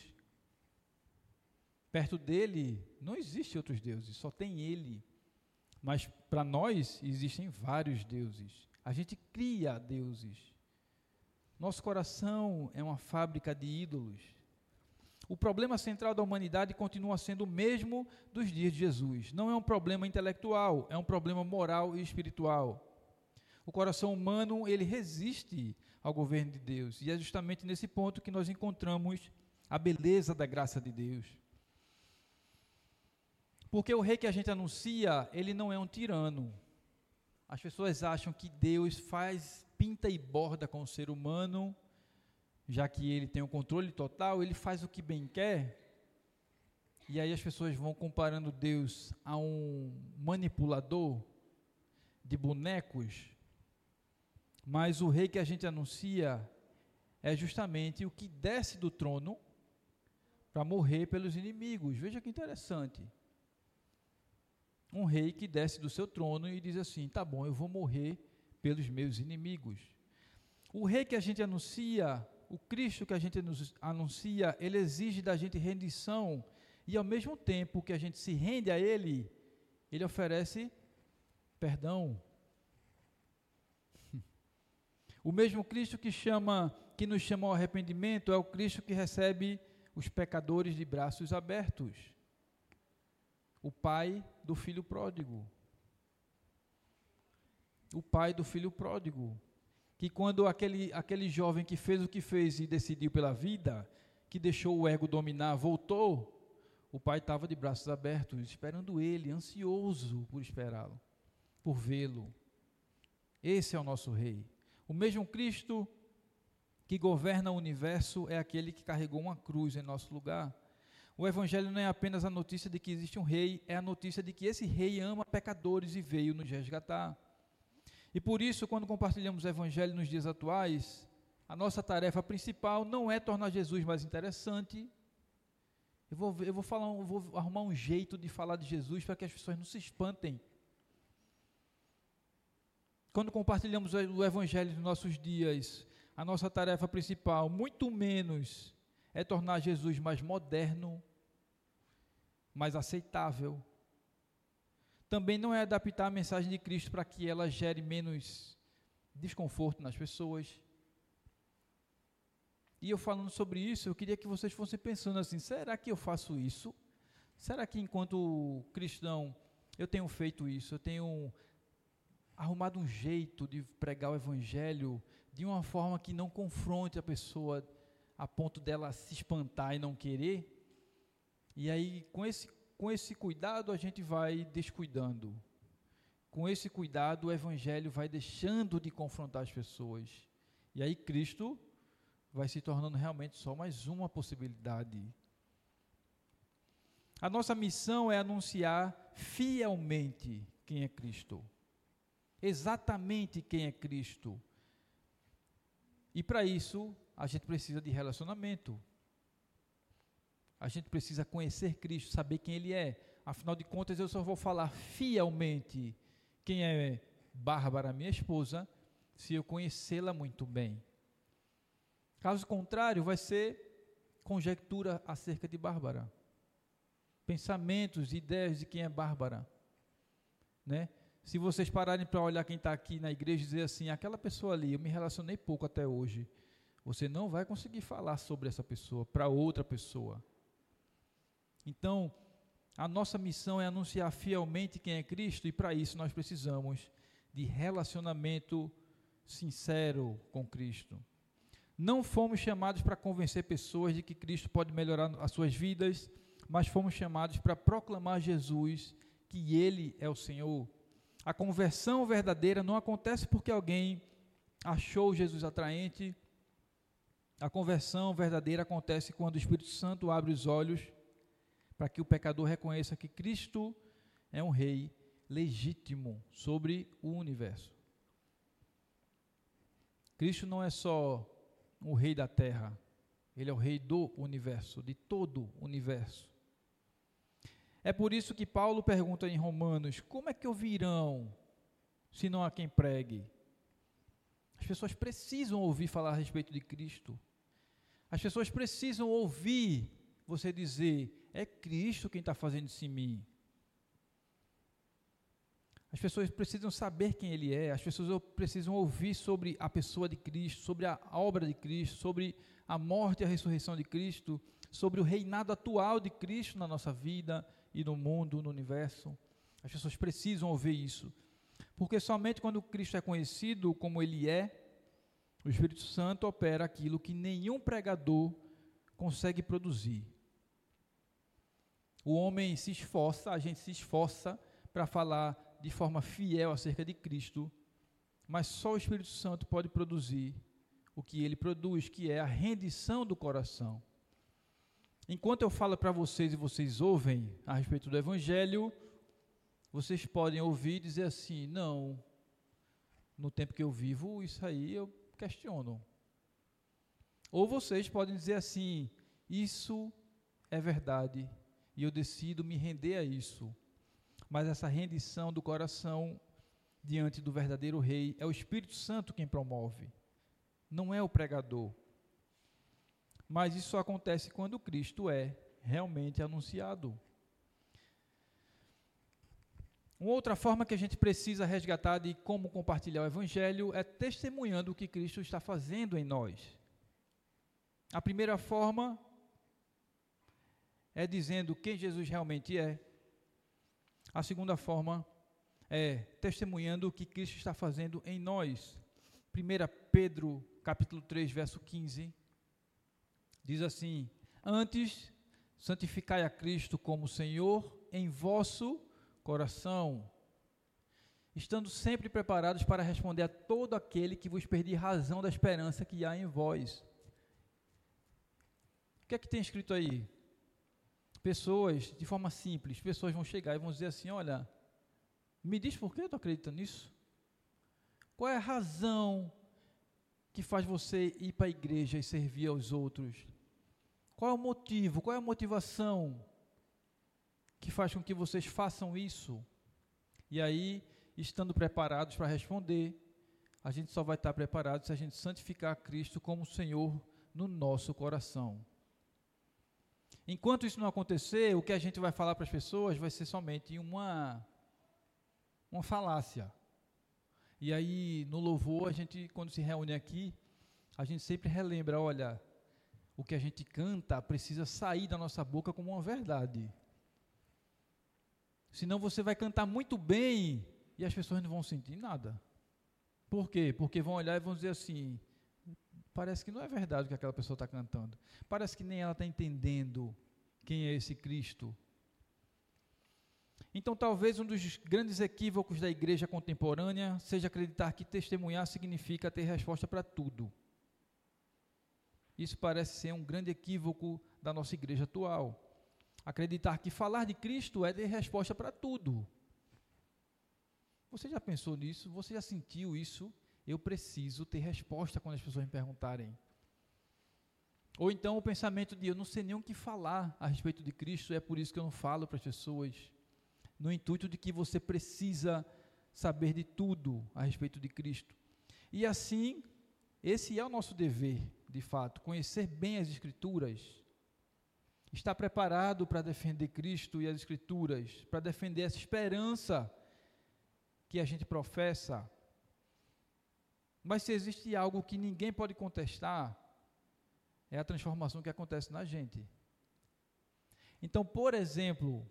Perto dele não existe outros deuses, só tem ele. Mas para nós existem vários deuses. A gente cria deuses. Nosso coração é uma fábrica de ídolos. O problema central da humanidade continua sendo o mesmo dos dias de Jesus. Não é um problema intelectual, é um problema moral e espiritual. O coração humano, ele resiste ao governo de Deus. E é justamente nesse ponto que nós encontramos a beleza da graça de Deus. Porque o rei que a gente anuncia, ele não é um tirano. As pessoas acham que Deus pinta e borda com o ser humano, já que ele tem o controle total, ele faz o que bem quer. E aí as pessoas vão comparando Deus a um manipulador de bonecos. Mas o rei que a gente anuncia é justamente o que desce do trono para morrer pelos inimigos. Veja que interessante. Um rei que desce do seu trono e diz assim, tá bom, eu vou morrer pelos meus inimigos. O rei que a gente anuncia, o Cristo que a gente anuncia, ele exige da gente rendição, e ao mesmo tempo que a gente se rende a ele, ele oferece perdão. O mesmo Cristo que nos chama ao arrependimento é o Cristo que recebe os pecadores de braços abertos. O pai do filho pródigo. O pai do filho pródigo. Que quando aquele jovem que fez o que fez e decidiu pela vida, que deixou o ego dominar, voltou, o pai estava de braços abertos, esperando ele, ansioso por esperá-lo, por vê-lo. Esse é o nosso rei. O mesmo Cristo que governa o universo é aquele que carregou uma cruz em nosso lugar. O evangelho não é apenas a notícia de que existe um rei, é a notícia de que esse rei ama pecadores e veio nos resgatar. E por isso, quando compartilhamos o evangelho nos dias atuais, a nossa tarefa principal não é tornar Jesus mais interessante. Eu vou arrumar um jeito de falar de Jesus para que as pessoas não se espantem. Quando compartilhamos o evangelho nos nossos dias, a nossa tarefa principal, muito menos, é tornar Jesus mais moderno, mais aceitável. Também não é adaptar a mensagem de Cristo para que ela gere menos desconforto nas pessoas. E eu falando sobre isso, eu queria que vocês fossem pensando assim, será que eu faço isso? Será que enquanto cristão eu tenho feito isso? Eu tenho arrumado um jeito de pregar o evangelho de uma forma que não confronte a pessoa a ponto dela se espantar e não querer? E aí, com esse cuidado, a gente vai descuidando. Com esse cuidado, o evangelho vai deixando de confrontar as pessoas. E aí, Cristo vai se tornando realmente só mais uma possibilidade. A nossa missão é anunciar fielmente quem é Cristo. Exatamente quem é Cristo. E para isso, a gente precisa de relacionamento. A gente precisa conhecer Cristo, saber quem Ele é. Afinal de contas, eu só vou falar fielmente quem é Bárbara, minha esposa, se eu conhecê-la muito bem. Caso contrário, vai ser conjectura acerca de Bárbara. Pensamentos, ideias de quem é Bárbara. Né? Se vocês pararem para olhar quem está aqui na igreja e dizer assim, aquela pessoa ali, eu me relacionei pouco até hoje, você não vai conseguir falar sobre essa pessoa para outra pessoa. Então, a nossa missão é anunciar fielmente quem é Cristo, e para isso nós precisamos de relacionamento sincero com Cristo. Não fomos chamados para convencer pessoas de que Cristo pode melhorar as suas vidas, mas fomos chamados para proclamar Jesus, que Ele é o Senhor. A conversão verdadeira não acontece porque alguém achou Jesus atraente. A conversão verdadeira acontece quando o Espírito Santo abre os olhos para que o pecador reconheça que Cristo é um rei legítimo sobre o universo. Cristo não é só o rei da terra, Ele é o rei do universo, de todo o universo. É por isso que Paulo pergunta em Romanos, como é que ouvirão se não há quem pregue? As pessoas precisam ouvir falar a respeito de Cristo. As pessoas precisam ouvir você dizer, é Cristo quem está fazendo isso em mim. As pessoas precisam saber quem Ele é, as pessoas precisam ouvir sobre a pessoa de Cristo, sobre a obra de Cristo, sobre a morte e a ressurreição de Cristo, sobre o reinado atual de Cristo na nossa vida e no mundo, no universo. As pessoas precisam ouvir isso, porque somente quando Cristo é conhecido como Ele é, o Espírito Santo opera aquilo que nenhum pregador consegue produzir. O homem se esforça, a gente se esforça para falar de forma fiel acerca de Cristo, mas só o Espírito Santo pode produzir o que Ele produz, que é a rendição do coração. Enquanto eu falo para vocês e vocês ouvem a respeito do Evangelho, vocês podem ouvir e dizer assim, não, no tempo que eu vivo, isso aí eu questiono. Ou vocês podem dizer assim, isso é verdade, e eu decido me render a isso. Mas essa rendição do coração diante do verdadeiro rei é o Espírito Santo quem promove, não é o pregador. Mas isso só acontece quando Cristo é realmente anunciado. Uma outra forma que a gente precisa resgatar de como compartilhar o Evangelho é testemunhando o que Cristo está fazendo em nós. A primeira forma é dizendo quem Jesus realmente é. A segunda forma é testemunhando o que Cristo está fazendo em nós. 1 Pedro, capítulo 3, verso 15, diz assim, antes, santificai a Cristo como Senhor em vosso coração, estando sempre preparados para responder a todo aquele que vos pedir razão da esperança que há em vós. O que é que tem escrito aí? Pessoas, de forma simples, pessoas vão chegar e vão dizer assim, olha, me diz por que tu acredita nisso? Qual é a razão que faz você ir para a igreja e servir aos outros? Qual é o motivo, qual é a motivação que faz com que vocês façam isso? E aí, estando preparados para responder, a gente só vai estar preparado se a gente santificar Cristo como Senhor no nosso coração. Enquanto isso não acontecer, o que a gente vai falar para as pessoas vai ser somente uma falácia. E aí, no louvor, a gente, quando se reúne aqui, a gente sempre relembra, olha, o que a gente canta precisa sair da nossa boca como uma verdade. Senão você vai cantar muito bem e as pessoas não vão sentir nada. Por quê? Porque vão olhar e vão dizer assim, parece que não é verdade o que aquela pessoa está cantando. Parece que nem ela está entendendo quem é esse Cristo. Então, talvez um dos grandes equívocos da igreja contemporânea seja acreditar que testemunhar significa ter resposta para tudo. Isso parece ser um grande equívoco da nossa igreja atual. Acreditar que falar de Cristo é ter resposta para tudo. Você já pensou nisso? Você já sentiu isso? Eu preciso ter resposta quando as pessoas me perguntarem. Ou então o pensamento de eu não sei nem o que falar a respeito de Cristo, é por isso que eu não falo para as pessoas. No intuito de que você precisa saber de tudo a respeito de Cristo. E assim, esse é o nosso dever, de fato, conhecer bem as Escrituras, estar preparado para defender Cristo e as Escrituras, para defender essa esperança que a gente professa. Mas se existe algo que ninguém pode contestar, é a transformação que acontece na gente. Então, por exemplo,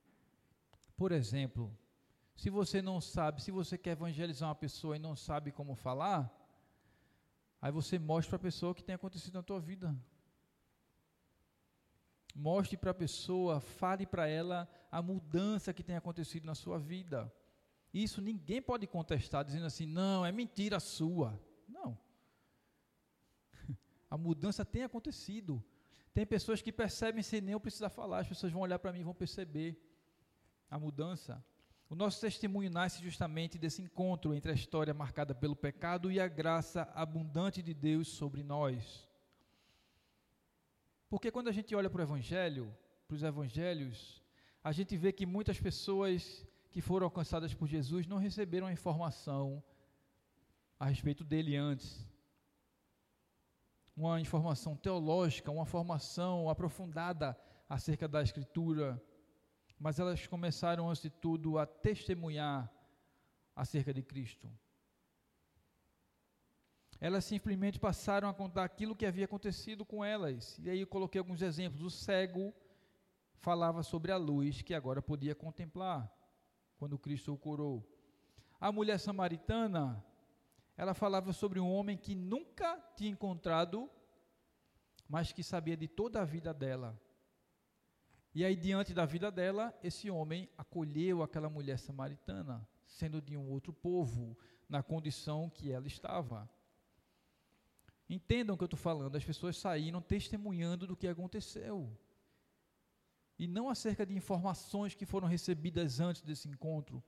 se você não sabe, se você quer evangelizar uma pessoa e não sabe como falar, aí você mostra para a pessoa o que tem acontecido na tua vida. Mostre para a pessoa, fale para ela a mudança que tem acontecido na sua vida. Isso ninguém pode contestar, dizendo assim, não, é mentira sua. Não. A mudança tem acontecido. Tem pessoas que percebem sem nem eu precisar falar, as pessoas vão olhar para mim e vão perceber a mudança. O nosso testemunho nasce justamente desse encontro entre a história marcada pelo pecado e a graça abundante de Deus sobre nós. Porque quando a gente olha para o Evangelho, para os Evangelhos, a gente vê que muitas pessoas que foram alcançadas por Jesus não receberam a informação a respeito dele antes. Uma informação teológica, uma formação aprofundada acerca da Escritura, mas elas começaram, antes de tudo, a testemunhar acerca de Cristo. Elas simplesmente passaram a contar aquilo que havia acontecido com elas. E aí eu coloquei alguns exemplos. O cego falava sobre a luz que agora podia contemplar, quando Cristo o curou. A mulher samaritana, ela falava sobre um homem que nunca tinha encontrado, mas que sabia de toda a vida dela. E aí, diante da vida dela, esse homem acolheu aquela mulher samaritana, sendo de um outro povo, na condição que ela estava. Entendam o que eu estou falando, as pessoas saíram testemunhando do que aconteceu. E não acerca de informações que foram recebidas antes desse encontro.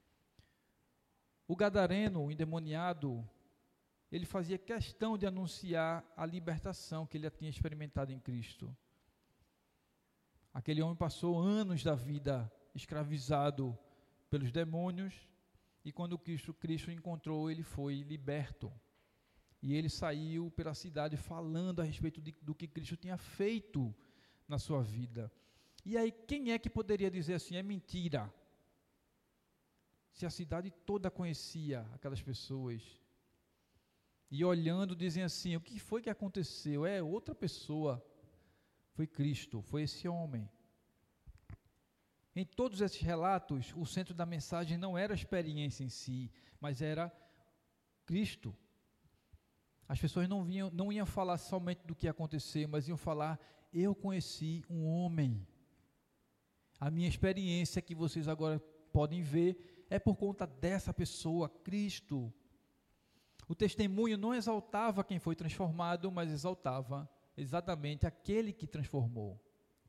O gadareno, o endemoniado, ele fazia questão de anunciar a libertação que ele tinha experimentado em Cristo. Aquele homem passou anos da vida escravizado pelos demônios, e quando Cristo o encontrou, ele foi liberto. E ele saiu pela cidade falando a respeito do que Cristo tinha feito na sua vida. E aí, quem é que poderia dizer assim, é mentira? Se a cidade toda conhecia aquelas pessoas. E olhando, dizem assim, o que foi que aconteceu? É outra pessoa. Foi Cristo, foi esse homem. Em todos esses relatos, o centro da mensagem não era a experiência em si, mas era Cristo. As pessoas não iam falar somente do que aconteceu, mas iam falar, eu conheci um homem. A minha experiência que vocês agora podem ver é por conta dessa pessoa, Cristo. O testemunho não exaltava quem foi transformado, mas exaltava exatamente aquele que transformou.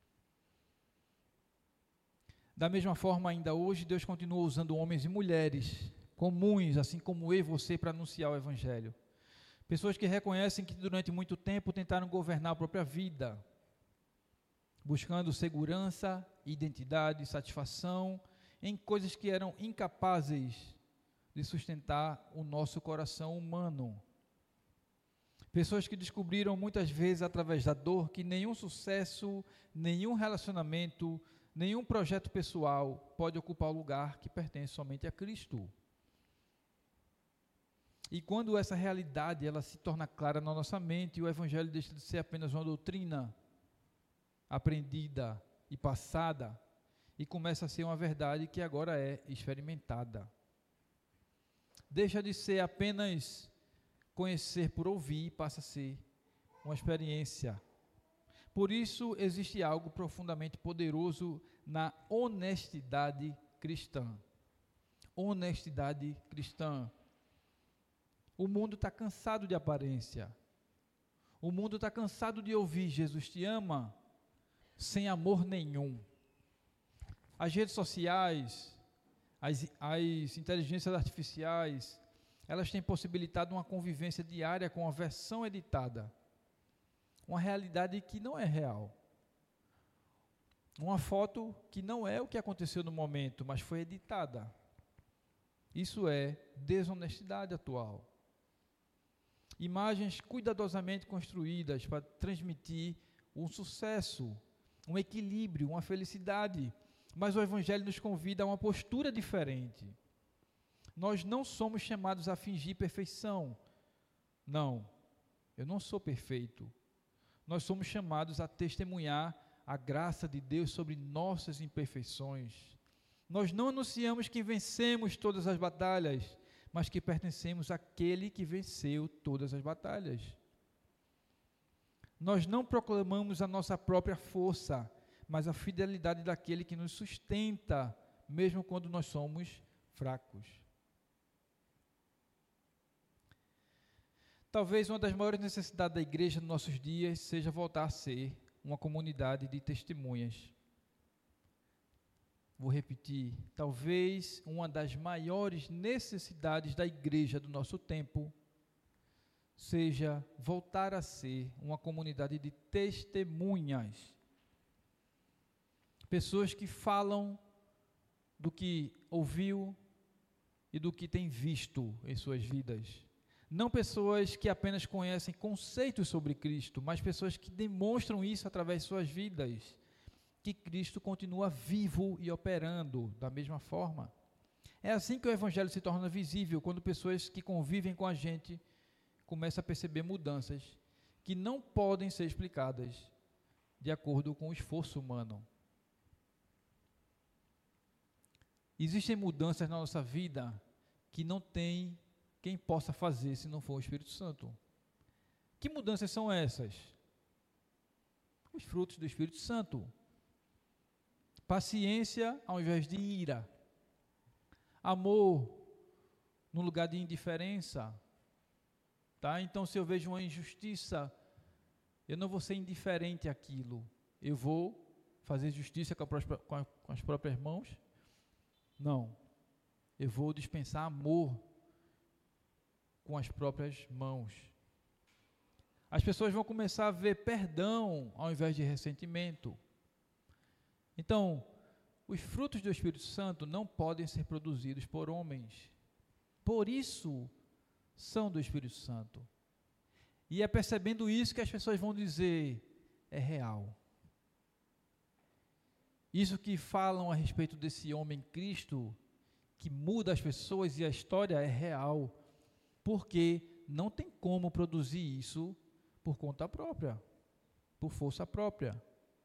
Da mesma forma, ainda hoje, Deus continua usando homens e mulheres comuns, assim como eu e você, para anunciar o Evangelho. Pessoas que reconhecem que durante muito tempo tentaram governar a própria vida, buscando segurança, identidade, satisfação em coisas que eram incapazes de sustentar o nosso coração humano. Pessoas que descobriram muitas vezes através da dor que nenhum sucesso, nenhum relacionamento, nenhum projeto pessoal pode ocupar o lugar que pertence somente a Cristo. E quando essa realidade ela se torna clara na nossa mente, o Evangelho deixa de ser apenas uma doutrina aprendida e passada, e começa a ser uma verdade que agora é experimentada. Deixa de ser apenas conhecer por ouvir e passa a ser uma experiência. Por isso, existe algo profundamente poderoso na honestidade cristã. Honestidade cristã. O mundo está cansado de aparência. O mundo está cansado de ouvir Jesus te ama sem amor nenhum. As redes sociais, as inteligências artificiais, elas têm possibilitado uma convivência diária com a versão editada. Uma realidade que não é real. Uma foto que não é o que aconteceu no momento, mas foi editada. Isso é desonestidade atual. Imagens cuidadosamente construídas para transmitir um sucesso, um equilíbrio, uma felicidade. Mas o Evangelho nos convida a uma postura diferente. Nós não somos chamados a fingir perfeição. Não, eu não sou perfeito. Nós somos chamados a testemunhar a graça de Deus sobre nossas imperfeições. Nós não anunciamos que vencemos todas as batalhas, mas que pertencemos àquele que venceu todas as batalhas. Nós não proclamamos a nossa própria força, mas a fidelidade daquele que nos sustenta, mesmo quando nós somos fracos. Talvez uma das maiores necessidades da igreja nos nossos dias seja voltar a ser uma comunidade de testemunhas. Vou repetir, talvez uma das maiores necessidades da igreja do nosso tempo seja voltar a ser uma comunidade de testemunhas. Pessoas que falam do que ouviu e do que tem visto em suas vidas. Não pessoas que apenas conhecem conceitos sobre Cristo, mas pessoas que demonstram isso através de suas vidas, que Cristo continua vivo e operando da mesma forma. É assim que o Evangelho se torna visível, quando pessoas que convivem com a gente começam a perceber mudanças que não podem ser explicadas de acordo com o esforço humano. Existem mudanças na nossa vida que não tem quem possa fazer se não for o Espírito Santo. Que mudanças são essas? Os frutos do Espírito Santo. Paciência ao invés de ira. Amor no lugar de indiferença. Tá? Então, se eu vejo uma injustiça, eu não vou ser indiferente àquilo. Eu vou fazer justiça com as próprias mãos? Não. Eu vou dispensar amor com as próprias mãos. As pessoas vão começar a ver perdão ao invés de ressentimento. Então, os frutos do Espírito Santo não podem ser produzidos por homens. Por isso, são do Espírito Santo. E é percebendo isso que as pessoas vão dizer, é real. Isso que falam a respeito desse homem Cristo, que muda as pessoas e a história é real. Porque não tem como produzir isso por conta própria, por força própria.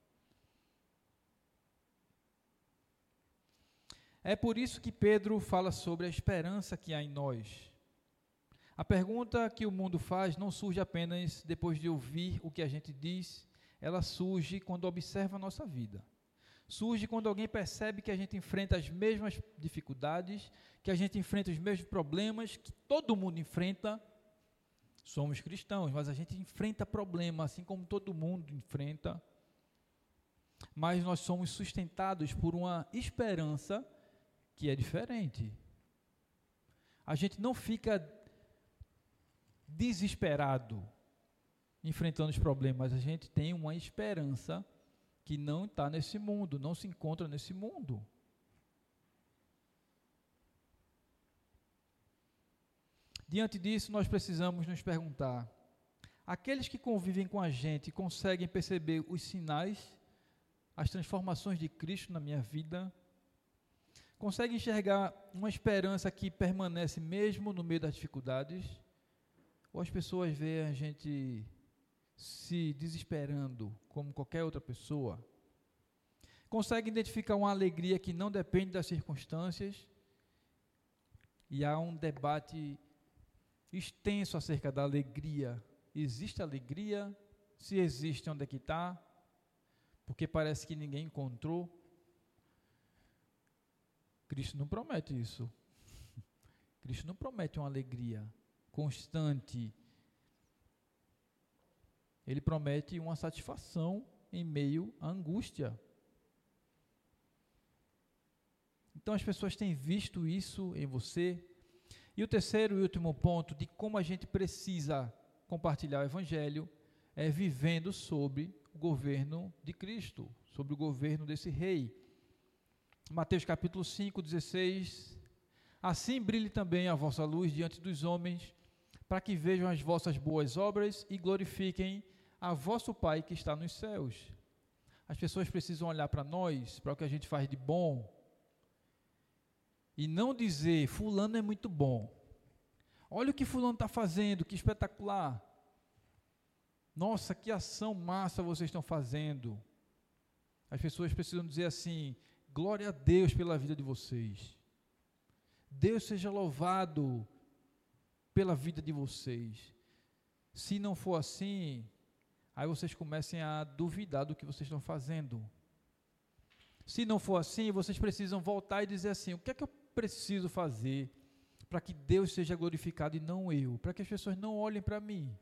É por isso que Pedro fala sobre a esperança que há em nós. A pergunta que o mundo faz não surge apenas depois de ouvir o que a gente diz, ela surge quando observa a nossa vida. Surge quando alguém percebe que a gente enfrenta as mesmas dificuldades, que a gente enfrenta os mesmos problemas, que todo mundo enfrenta. Somos cristãos, mas a gente enfrenta problemas, assim como todo mundo enfrenta. Mas nós somos sustentados por uma esperança que é diferente. A gente não fica desesperado enfrentando os problemas, a gente tem uma esperança que não está nesse mundo, não se encontra nesse mundo. Diante disso, nós precisamos nos perguntar: aqueles que convivem com a gente conseguem perceber os sinais, as transformações de Cristo na minha vida? Consegue enxergar uma esperança que permanece mesmo no meio das dificuldades? Ou as pessoas veem a gente se desesperando como qualquer outra pessoa? Consegue identificar uma alegria que não depende das circunstâncias? E há um debate extenso acerca da alegria. Existe alegria? Se existe, onde é que está? Porque parece que ninguém encontrou. Cristo não promete isso. Cristo não promete uma alegria constante. Ele promete uma satisfação em meio à angústia. Então as pessoas têm visto isso em você. E o terceiro e último ponto de como a gente precisa compartilhar o Evangelho é vivendo sobre o governo de Cristo, sobre o governo desse rei. Mateus capítulo 5, 16. Assim brilhe também a vossa luz diante dos homens, para que vejam as vossas boas obras e glorifiquem a vosso Pai que está nos céus. As pessoas precisam olhar para nós, para o que a gente faz de bom, e não dizer, fulano é muito bom. Olha o que fulano está fazendo, que espetacular. Nossa, que ação massa vocês estão fazendo. As pessoas precisam dizer assim, glória a Deus pela vida de vocês. Deus seja louvado pela vida de vocês. Se não for assim, aí vocês comecem a duvidar do que vocês estão fazendo. Se não for assim, vocês precisam voltar e dizer assim, o que é que eu preciso fazer para que Deus seja glorificado e não eu? Para que as pessoas não olhem para mim.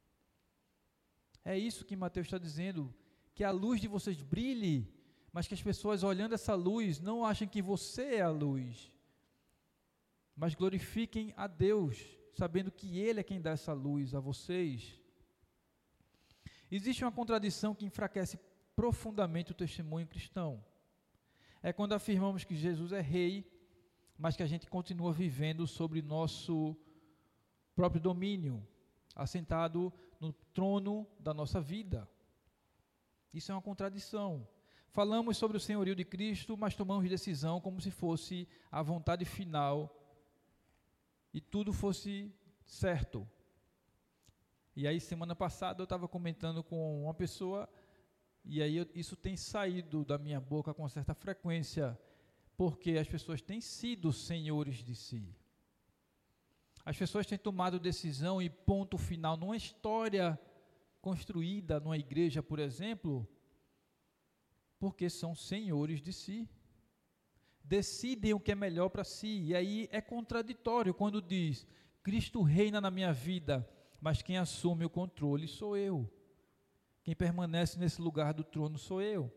É isso que Mateus está dizendo, que a luz de vocês brilhe, mas que as pessoas olhando essa luz não achem que você é a luz, mas glorifiquem a Deus, sabendo que Ele é quem dá essa luz a vocês. Existe uma contradição que enfraquece profundamente o testemunho cristão. É quando afirmamos que Jesus é rei, mas que a gente continua vivendo sobre nosso próprio domínio, assentado no trono da nossa vida. Isso é uma contradição. Falamos sobre o senhorio de Cristo, mas tomamos decisão como se fosse a vontade final e tudo fosse certo. E aí, semana passada, eu estava comentando com uma pessoa, e aí isso tem saído da minha boca com certa frequência, porque as pessoas têm sido senhores de si. As pessoas têm tomado decisão e ponto final numa história construída numa igreja, por exemplo, porque são senhores de si. Decidem o que é melhor para si. E aí é contraditório quando diz, Cristo reina na minha vida, mas quem assume o controle sou eu. Quem permanece nesse lugar do trono sou eu.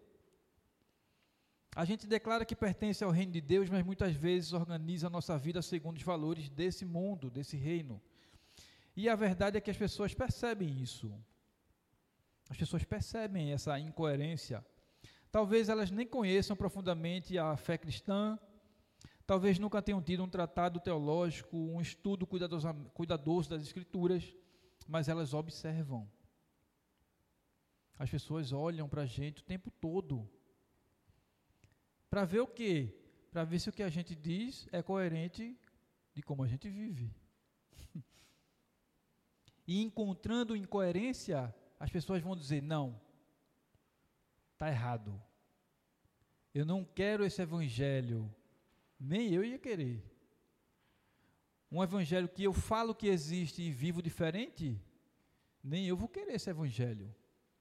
A gente declara que pertence ao reino de Deus, mas muitas vezes organiza a nossa vida segundo os valores desse mundo, desse reino. E a verdade é que as pessoas percebem isso. As pessoas percebem essa incoerência. Talvez elas nem conheçam profundamente a fé cristã, talvez nunca tenham tido um tratado teológico, um estudo cuidadoso das Escrituras, mas elas observam. As pessoas olham para a gente o tempo todo. Para ver o quê? Para ver se o que a gente diz é coerente de como a gente vive. E encontrando incoerência, as pessoas vão dizer, não, está errado. Eu não quero esse evangelho. Nem eu ia querer. Um evangelho que eu falo que existe e vivo diferente, nem eu vou querer esse evangelho.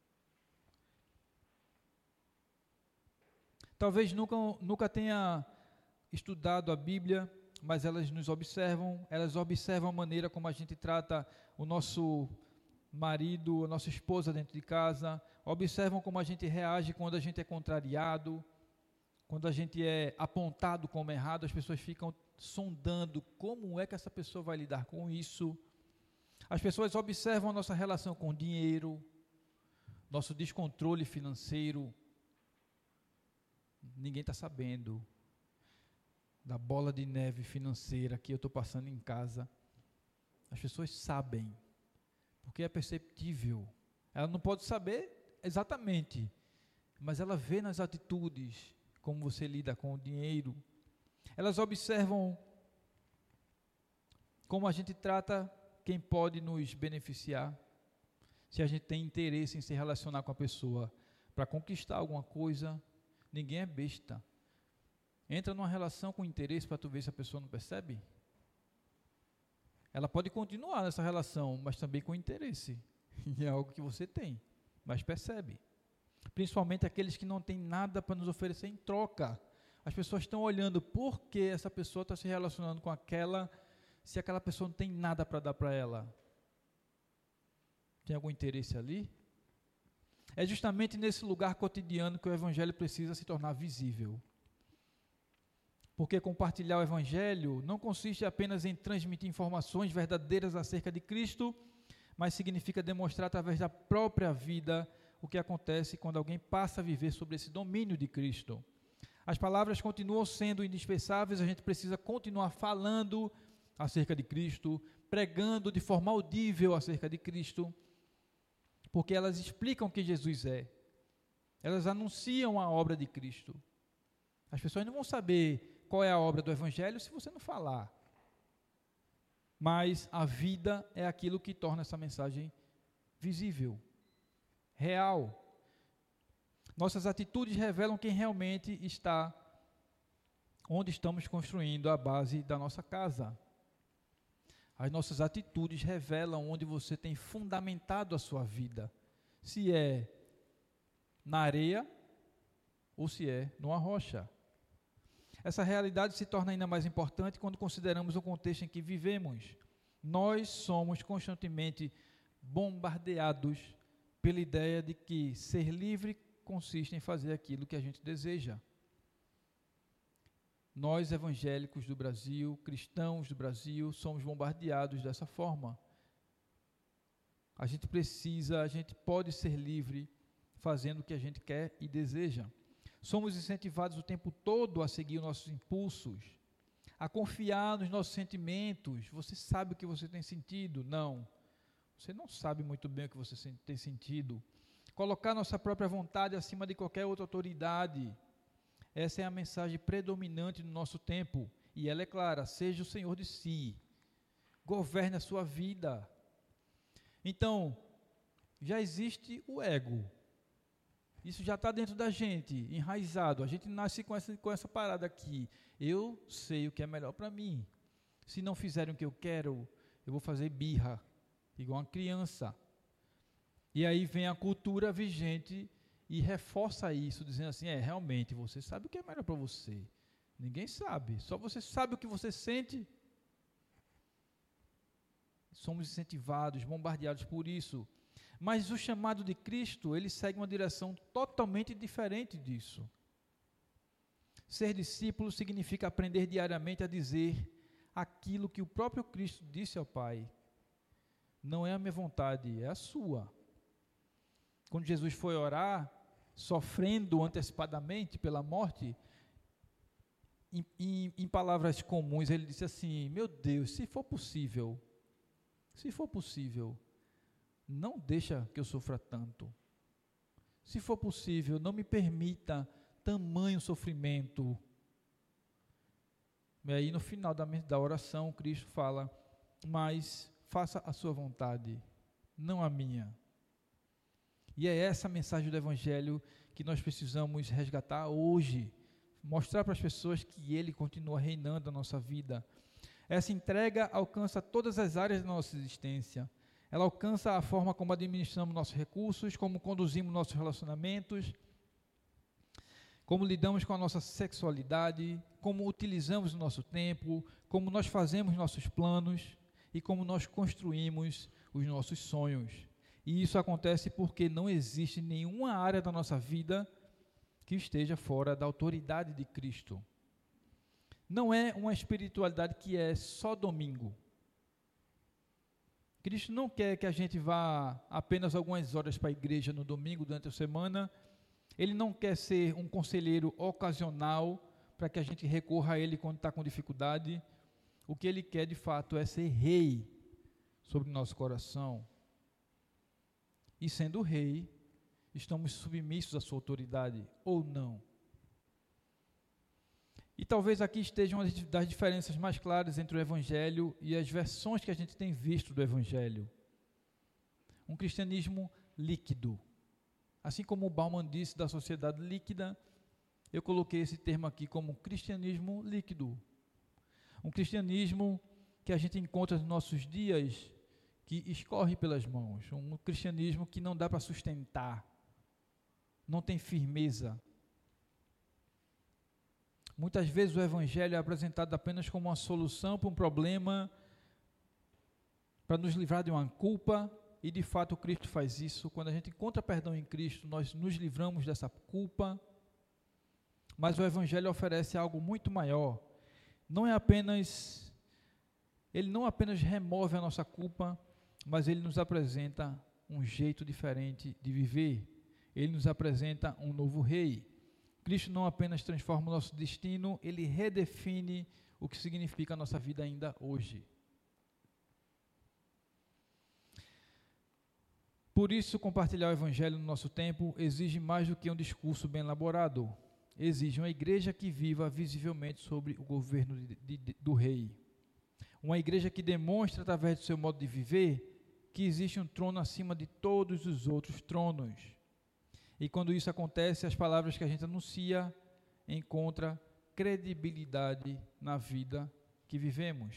Talvez nunca tenha estudado a Bíblia, mas elas nos observam, elas observam a maneira como a gente trata o nosso marido, a nossa esposa dentro de casa, observam como a gente reage quando a gente é contrariado, quando a gente é apontado como errado, as pessoas ficam sondando como é que essa pessoa vai lidar com isso. As pessoas observam a nossa relação com o dinheiro, nosso descontrole financeiro. Ninguém está sabendo da bola de neve financeira que eu estou passando em casa. As pessoas sabem, porque é perceptível. Ela não pode saber exatamente, mas ela vê nas atitudes como você lida com o dinheiro. Elas observam como a gente trata quem pode nos beneficiar, se a gente tem interesse em se relacionar com a pessoa para conquistar alguma coisa. Ninguém é besta. Entra numa relação com interesse para tu ver se a pessoa não percebe. Ela pode continuar nessa relação, mas também com interesse em algo que você tem, mas percebe. Principalmente aqueles que não têm nada para nos oferecer em troca. As pessoas estão olhando por que essa pessoa está se relacionando com aquela, se aquela pessoa não tem nada para dar para ela. Tem algum interesse ali? É justamente nesse lugar cotidiano que o Evangelho precisa se tornar visível. Porque compartilhar o Evangelho não consiste apenas em transmitir informações verdadeiras acerca de Cristo, mas significa demonstrar através da própria vida o que acontece quando alguém passa a viver sobre esse domínio de Cristo. As palavras continuam sendo indispensáveis, a gente precisa continuar falando acerca de Cristo, pregando de forma audível acerca de Cristo, porque elas explicam quem Jesus é. Elas anunciam a obra de Cristo. As pessoas não vão saber qual é a obra do Evangelho se você não falar. Mas a vida é aquilo que torna essa mensagem visível, real. Nossas atitudes revelam quem realmente está onde estamos construindo a base da nossa casa. As nossas atitudes revelam onde você tem fundamentado a sua vida. Se é na areia ou se é numa rocha. Essa realidade se torna ainda mais importante quando consideramos o contexto em que vivemos. Nós somos constantemente bombardeados pela ideia de que ser livre consiste em fazer aquilo que a gente deseja. Nós, evangélicos do Brasil, cristãos do Brasil, somos bombardeados dessa forma. A gente pode ser livre fazendo o que a gente quer e deseja. Somos incentivados o tempo todo a seguir os nossos impulsos, a confiar nos nossos sentimentos. Você sabe o que você tem sentido? Não. Você não sabe muito bem o que você tem sentido. Colocar nossa própria vontade acima de qualquer outra autoridade. Essa é a mensagem predominante no nosso tempo. E ela é clara: seja o Senhor de si. Governe a sua vida. Então, já existe o ego. Isso já está dentro da gente, enraizado. A gente nasce com essa parada aqui. Eu sei o que é melhor para mim. Se não fizerem o que eu quero, eu vou fazer birra, igual uma criança. E aí vem a cultura vigente e reforça isso, dizendo assim: realmente, você sabe o que é melhor para você. Ninguém sabe, só você sabe o que você sente. Somos incentivados, bombardeados por isso. Mas o chamado de Cristo, ele segue uma direção totalmente diferente disso. Ser discípulo significa aprender diariamente a dizer aquilo que o próprio Cristo disse ao Pai. Não é a minha vontade, é a sua. Quando Jesus foi orar, sofrendo antecipadamente pela morte, em palavras comuns, ele disse assim: meu Deus, se for possível, não deixa que eu sofra tanto. Se for possível, não me permita tamanho sofrimento. E aí no final da oração, Cristo fala: mas faça a sua vontade, não a minha. E é essa a mensagem do Evangelho que nós precisamos resgatar hoje. Mostrar para as pessoas que Ele continua reinando na nossa vida. Essa entrega alcança todas as áreas da nossa existência. Ela alcança a forma como administramos nossos recursos, como conduzimos nossos relacionamentos, como lidamos com a nossa sexualidade, como utilizamos o nosso tempo, como nós fazemos nossos planos e como nós construímos os nossos sonhos. E isso acontece porque não existe nenhuma área da nossa vida que esteja fora da autoridade de Cristo. Não é uma espiritualidade que é só domingo. Cristo não quer que a gente vá apenas algumas horas para a igreja no domingo, durante a semana. Ele não quer ser um conselheiro ocasional para que a gente recorra a Ele quando está com dificuldade. O que Ele quer de fato é ser rei sobre o nosso coração. E sendo rei, estamos submissos à sua autoridade ou não? E talvez aqui estejam uma das diferenças mais claras entre o Evangelho e as versões que a gente tem visto do Evangelho. Um cristianismo líquido. Assim como o Bauman disse da sociedade líquida, eu coloquei esse termo aqui como cristianismo líquido. Um cristianismo que a gente encontra nos nossos dias, que escorre pelas mãos. Um cristianismo que não dá para sustentar, não tem firmeza. Muitas vezes o Evangelho é apresentado apenas como uma solução para um problema, para nos livrar de uma culpa, e de fato Cristo faz isso. Quando a gente encontra perdão em Cristo, nós nos livramos dessa culpa, mas o Evangelho oferece algo muito maior. Ele não apenas remove a nossa culpa, mas ele nos apresenta um jeito diferente de viver. Ele nos apresenta um novo rei. Cristo não apenas transforma o nosso destino, ele redefine o que significa a nossa vida ainda hoje. Por isso, compartilhar o Evangelho no nosso tempo exige mais do que um discurso bem elaborado. Exige uma igreja que viva visivelmente sobre o governo do rei. Uma igreja que demonstre, através do seu modo de viver, que existe um trono acima de todos os outros tronos. E quando isso acontece, as palavras que a gente anuncia encontram credibilidade na vida que vivemos.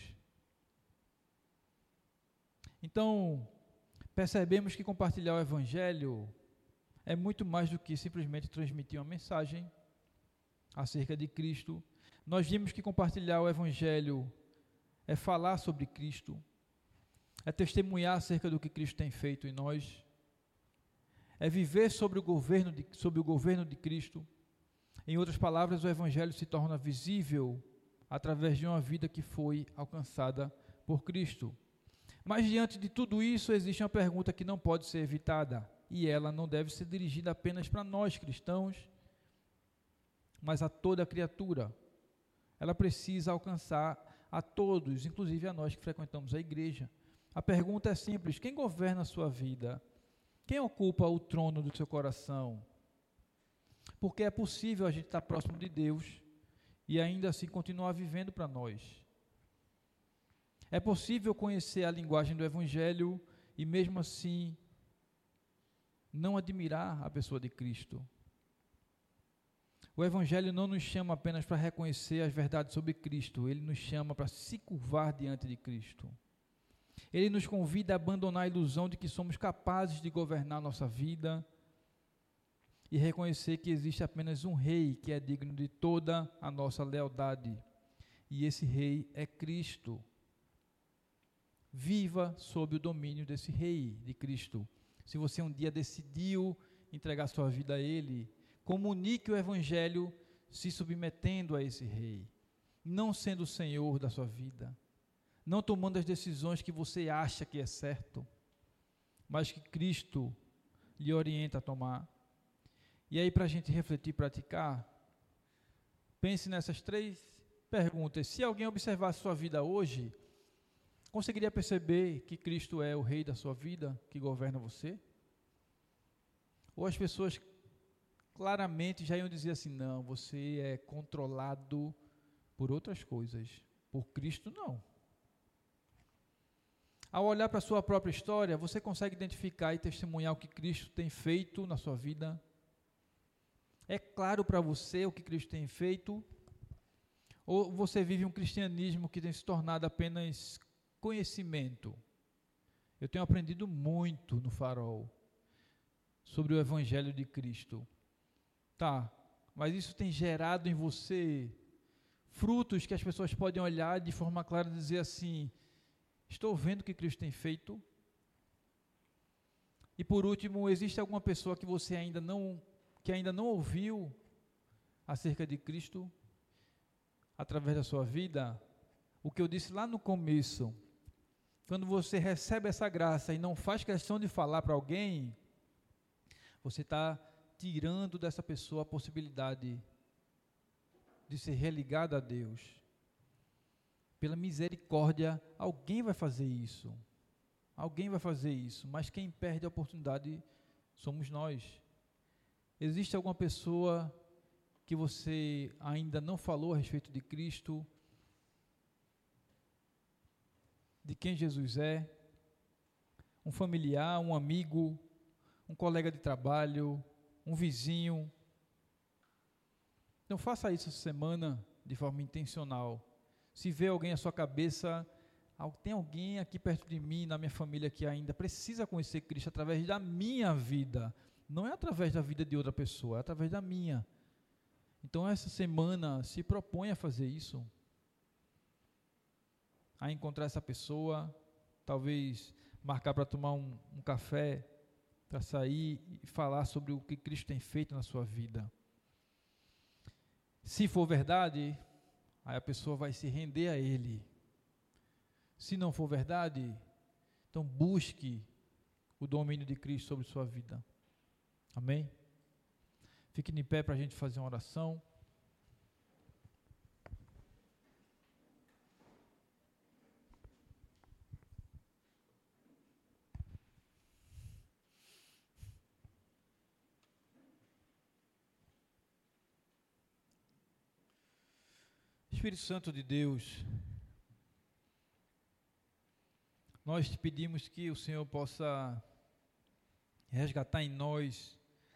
Então, percebemos que compartilhar o Evangelho é muito mais do que simplesmente transmitir uma mensagem acerca de Cristo. Nós vimos que compartilhar o Evangelho é falar sobre Cristo, é testemunhar acerca do que Cristo tem feito em nós, é viver sobre o governo de Cristo. Em outras palavras, o Evangelho se torna visível através de uma vida que foi alcançada por Cristo. Mas diante de tudo isso, existe uma pergunta que não pode ser evitada, e ela não deve ser dirigida apenas para nós cristãos, mas a toda criatura. Ela precisa alcançar a todos, inclusive a nós que frequentamos a igreja. A pergunta é simples: quem governa a sua vida? Quem ocupa o trono do seu coração? Porque é possível a gente estar próximo de Deus e ainda assim continuar vivendo para nós. É possível conhecer a linguagem do Evangelho e mesmo assim não admirar a pessoa de Cristo. O Evangelho não nos chama apenas para reconhecer as verdades sobre Cristo, ele nos chama para se curvar diante de Cristo. Ele nos convida a abandonar a ilusão de que somos capazes de governar nossa vida e reconhecer que existe apenas um rei que é digno de toda a nossa lealdade. E esse rei é Cristo. Viva sob o domínio desse rei, de Cristo. Se você um dia decidiu entregar sua vida a ele, comunique o Evangelho se submetendo a esse rei, não sendo o Senhor da sua vida, não tomando as decisões que você acha que é certo, mas que Cristo lhe orienta a tomar. E aí, para a gente refletir e praticar, pense nessas 3 perguntas. Se alguém observasse sua vida hoje, conseguiria perceber que Cristo é o rei da sua vida, que governa você? Ou as pessoas claramente já iam dizer assim: não, você é controlado por outras coisas, por Cristo não. Ao olhar para a sua própria história, você consegue identificar e testemunhar o que Cristo tem feito na sua vida? É claro para você o que Cristo tem feito? Ou você vive um cristianismo que tem se tornado apenas conhecimento? Eu tenho aprendido muito no Farol sobre o Evangelho de Cristo. Tá, mas isso tem gerado em você frutos que as pessoas podem olhar de forma clara e dizer assim: estou vendo o que Cristo tem feito? E por último, existe alguma pessoa que você ainda não ouviu acerca de Cristo através da sua vida? O que eu disse lá no começo, quando você recebe essa graça e não faz questão de falar para alguém, você está tirando dessa pessoa a possibilidade de ser religado a Deus. Pela misericórdia, alguém vai fazer isso. Alguém vai fazer isso, mas quem perde a oportunidade somos nós. Existe alguma pessoa que você ainda não falou a respeito de Cristo, de quem Jesus é, um familiar, um amigo, um colega de trabalho, um vizinho. Então faça isso essa semana de forma intencional. Se vê alguém à sua cabeça, tem alguém aqui perto de mim, na minha família, que ainda precisa conhecer Cristo através da minha vida. Não é através da vida de outra pessoa, é através da minha. Então essa semana se propõe a fazer isso. A encontrar essa pessoa, talvez marcar para tomar um café, para sair e falar sobre o que Cristo tem feito na sua vida. Se for verdade, aí a pessoa vai se render a Ele. Se não for verdade, então busque o domínio de Cristo sobre sua vida. Amém? Fique de pé para a gente fazer uma oração. Espírito Santo de Deus, nós te pedimos que o Senhor possa resgatar em nós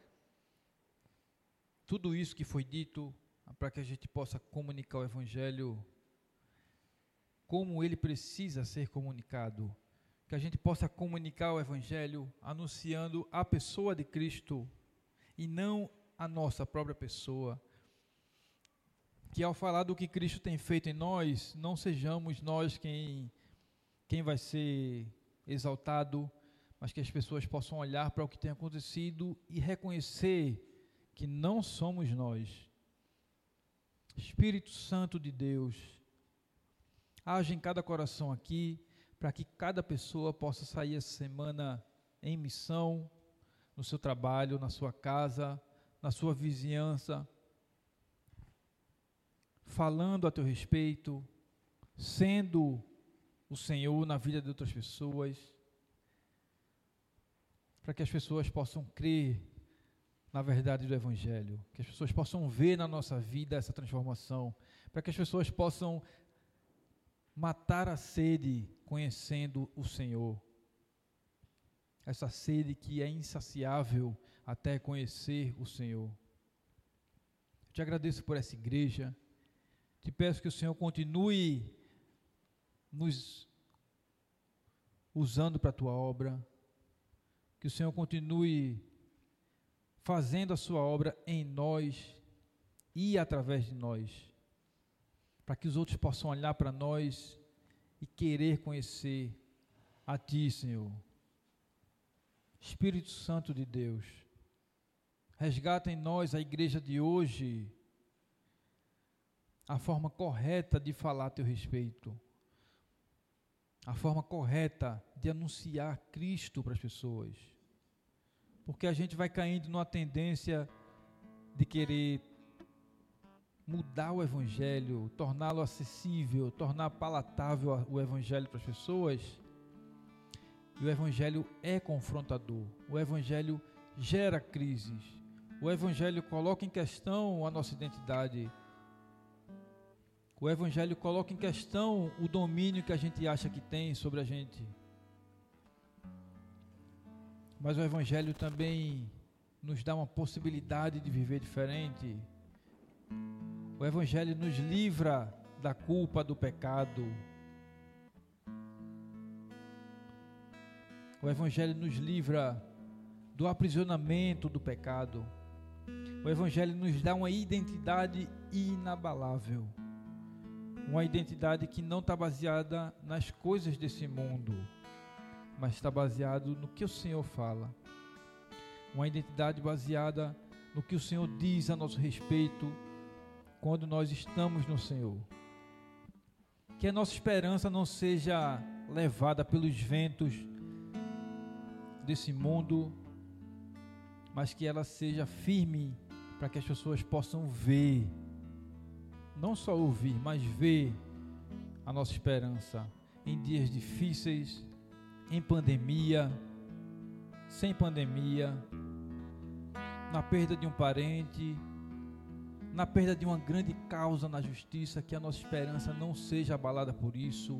tudo isso que foi dito, para que a gente possa comunicar o Evangelho como ele precisa ser comunicado, que a gente possa comunicar o Evangelho anunciando a pessoa de Cristo e não a nossa própria pessoa. Que ao falar do que Cristo tem feito em nós, não sejamos nós quem vai ser exaltado, mas que as pessoas possam olhar para o que tem acontecido e reconhecer que não somos nós. Espírito Santo de Deus, age em cada coração aqui, para que cada pessoa possa sair essa semana em missão, no seu trabalho, na sua casa, na sua vizinhança, falando a teu respeito, sendo o Senhor na vida de outras pessoas, para que as pessoas possam crer na verdade do Evangelho, que as pessoas possam ver na nossa vida essa transformação, para que as pessoas possam matar a sede conhecendo o Senhor, essa sede que é insaciável até conhecer o Senhor. Te agradeço por essa igreja, te peço que o Senhor continue nos usando para a tua obra, que o Senhor continue fazendo a sua obra em nós e através de nós, para que os outros possam olhar para nós e querer conhecer a Ti, Senhor. Espírito Santo de Deus, resgata em nós, a igreja de hoje, a forma correta de falar a Teu respeito, a forma correta de anunciar Cristo para as pessoas, porque a gente vai caindo numa tendência de querer mudar o Evangelho, torná-lo acessível, tornar palatável o Evangelho para as pessoas. E o Evangelho é confrontador, o Evangelho gera crises, o Evangelho coloca em questão a nossa identidade, o Evangelho coloca em questão o domínio que a gente acha que tem sobre a gente. Mas o Evangelho também nos dá uma possibilidade de viver diferente. O Evangelho nos livra da culpa do pecado. O Evangelho nos livra do aprisionamento do pecado. O Evangelho nos dá uma identidade inabalável. Uma identidade que não está baseada nas coisas desse mundo, mas está baseado no que o Senhor fala. Uma identidade baseada no que o Senhor diz a nosso respeito quando nós estamos no Senhor. Que a nossa esperança não seja levada pelos ventos desse mundo, mas que ela seja firme para que as pessoas possam ver, não só ouvir, mas ver a nossa esperança em dias difíceis, em pandemia, sem pandemia, na perda de um parente, na perda de uma grande causa na justiça, que a nossa esperança não seja abalada por isso,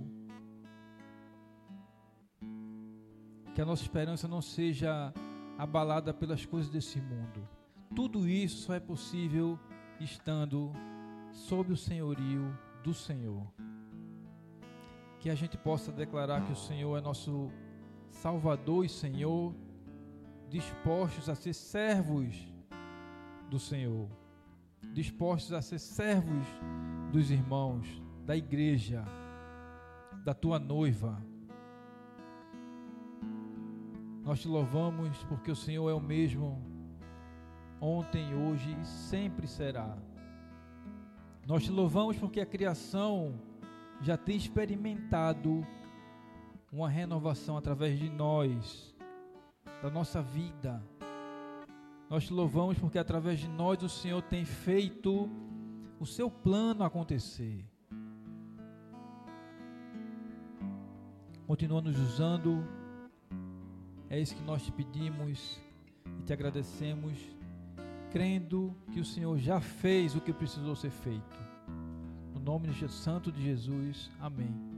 que a nossa esperança não seja abalada pelas coisas desse mundo. Tudo isso só é possível estando sob o senhorio do Senhor. Que a gente possa declarar que o Senhor é nosso Salvador e Senhor, dispostos a ser servos do Senhor, dispostos a ser servos dos irmãos, da igreja, da tua noiva. Nós te louvamos porque o Senhor é o mesmo ontem, hoje e sempre será. Nós te louvamos porque a criação já tem experimentado uma renovação através de nós, da nossa vida. Nós te louvamos porque através de nós o Senhor tem feito o seu plano acontecer. Continua nos usando. É isso que nós te pedimos e te agradecemos, crendo que o Senhor já fez o que precisou ser feito. No nome santo de Jesus, amém.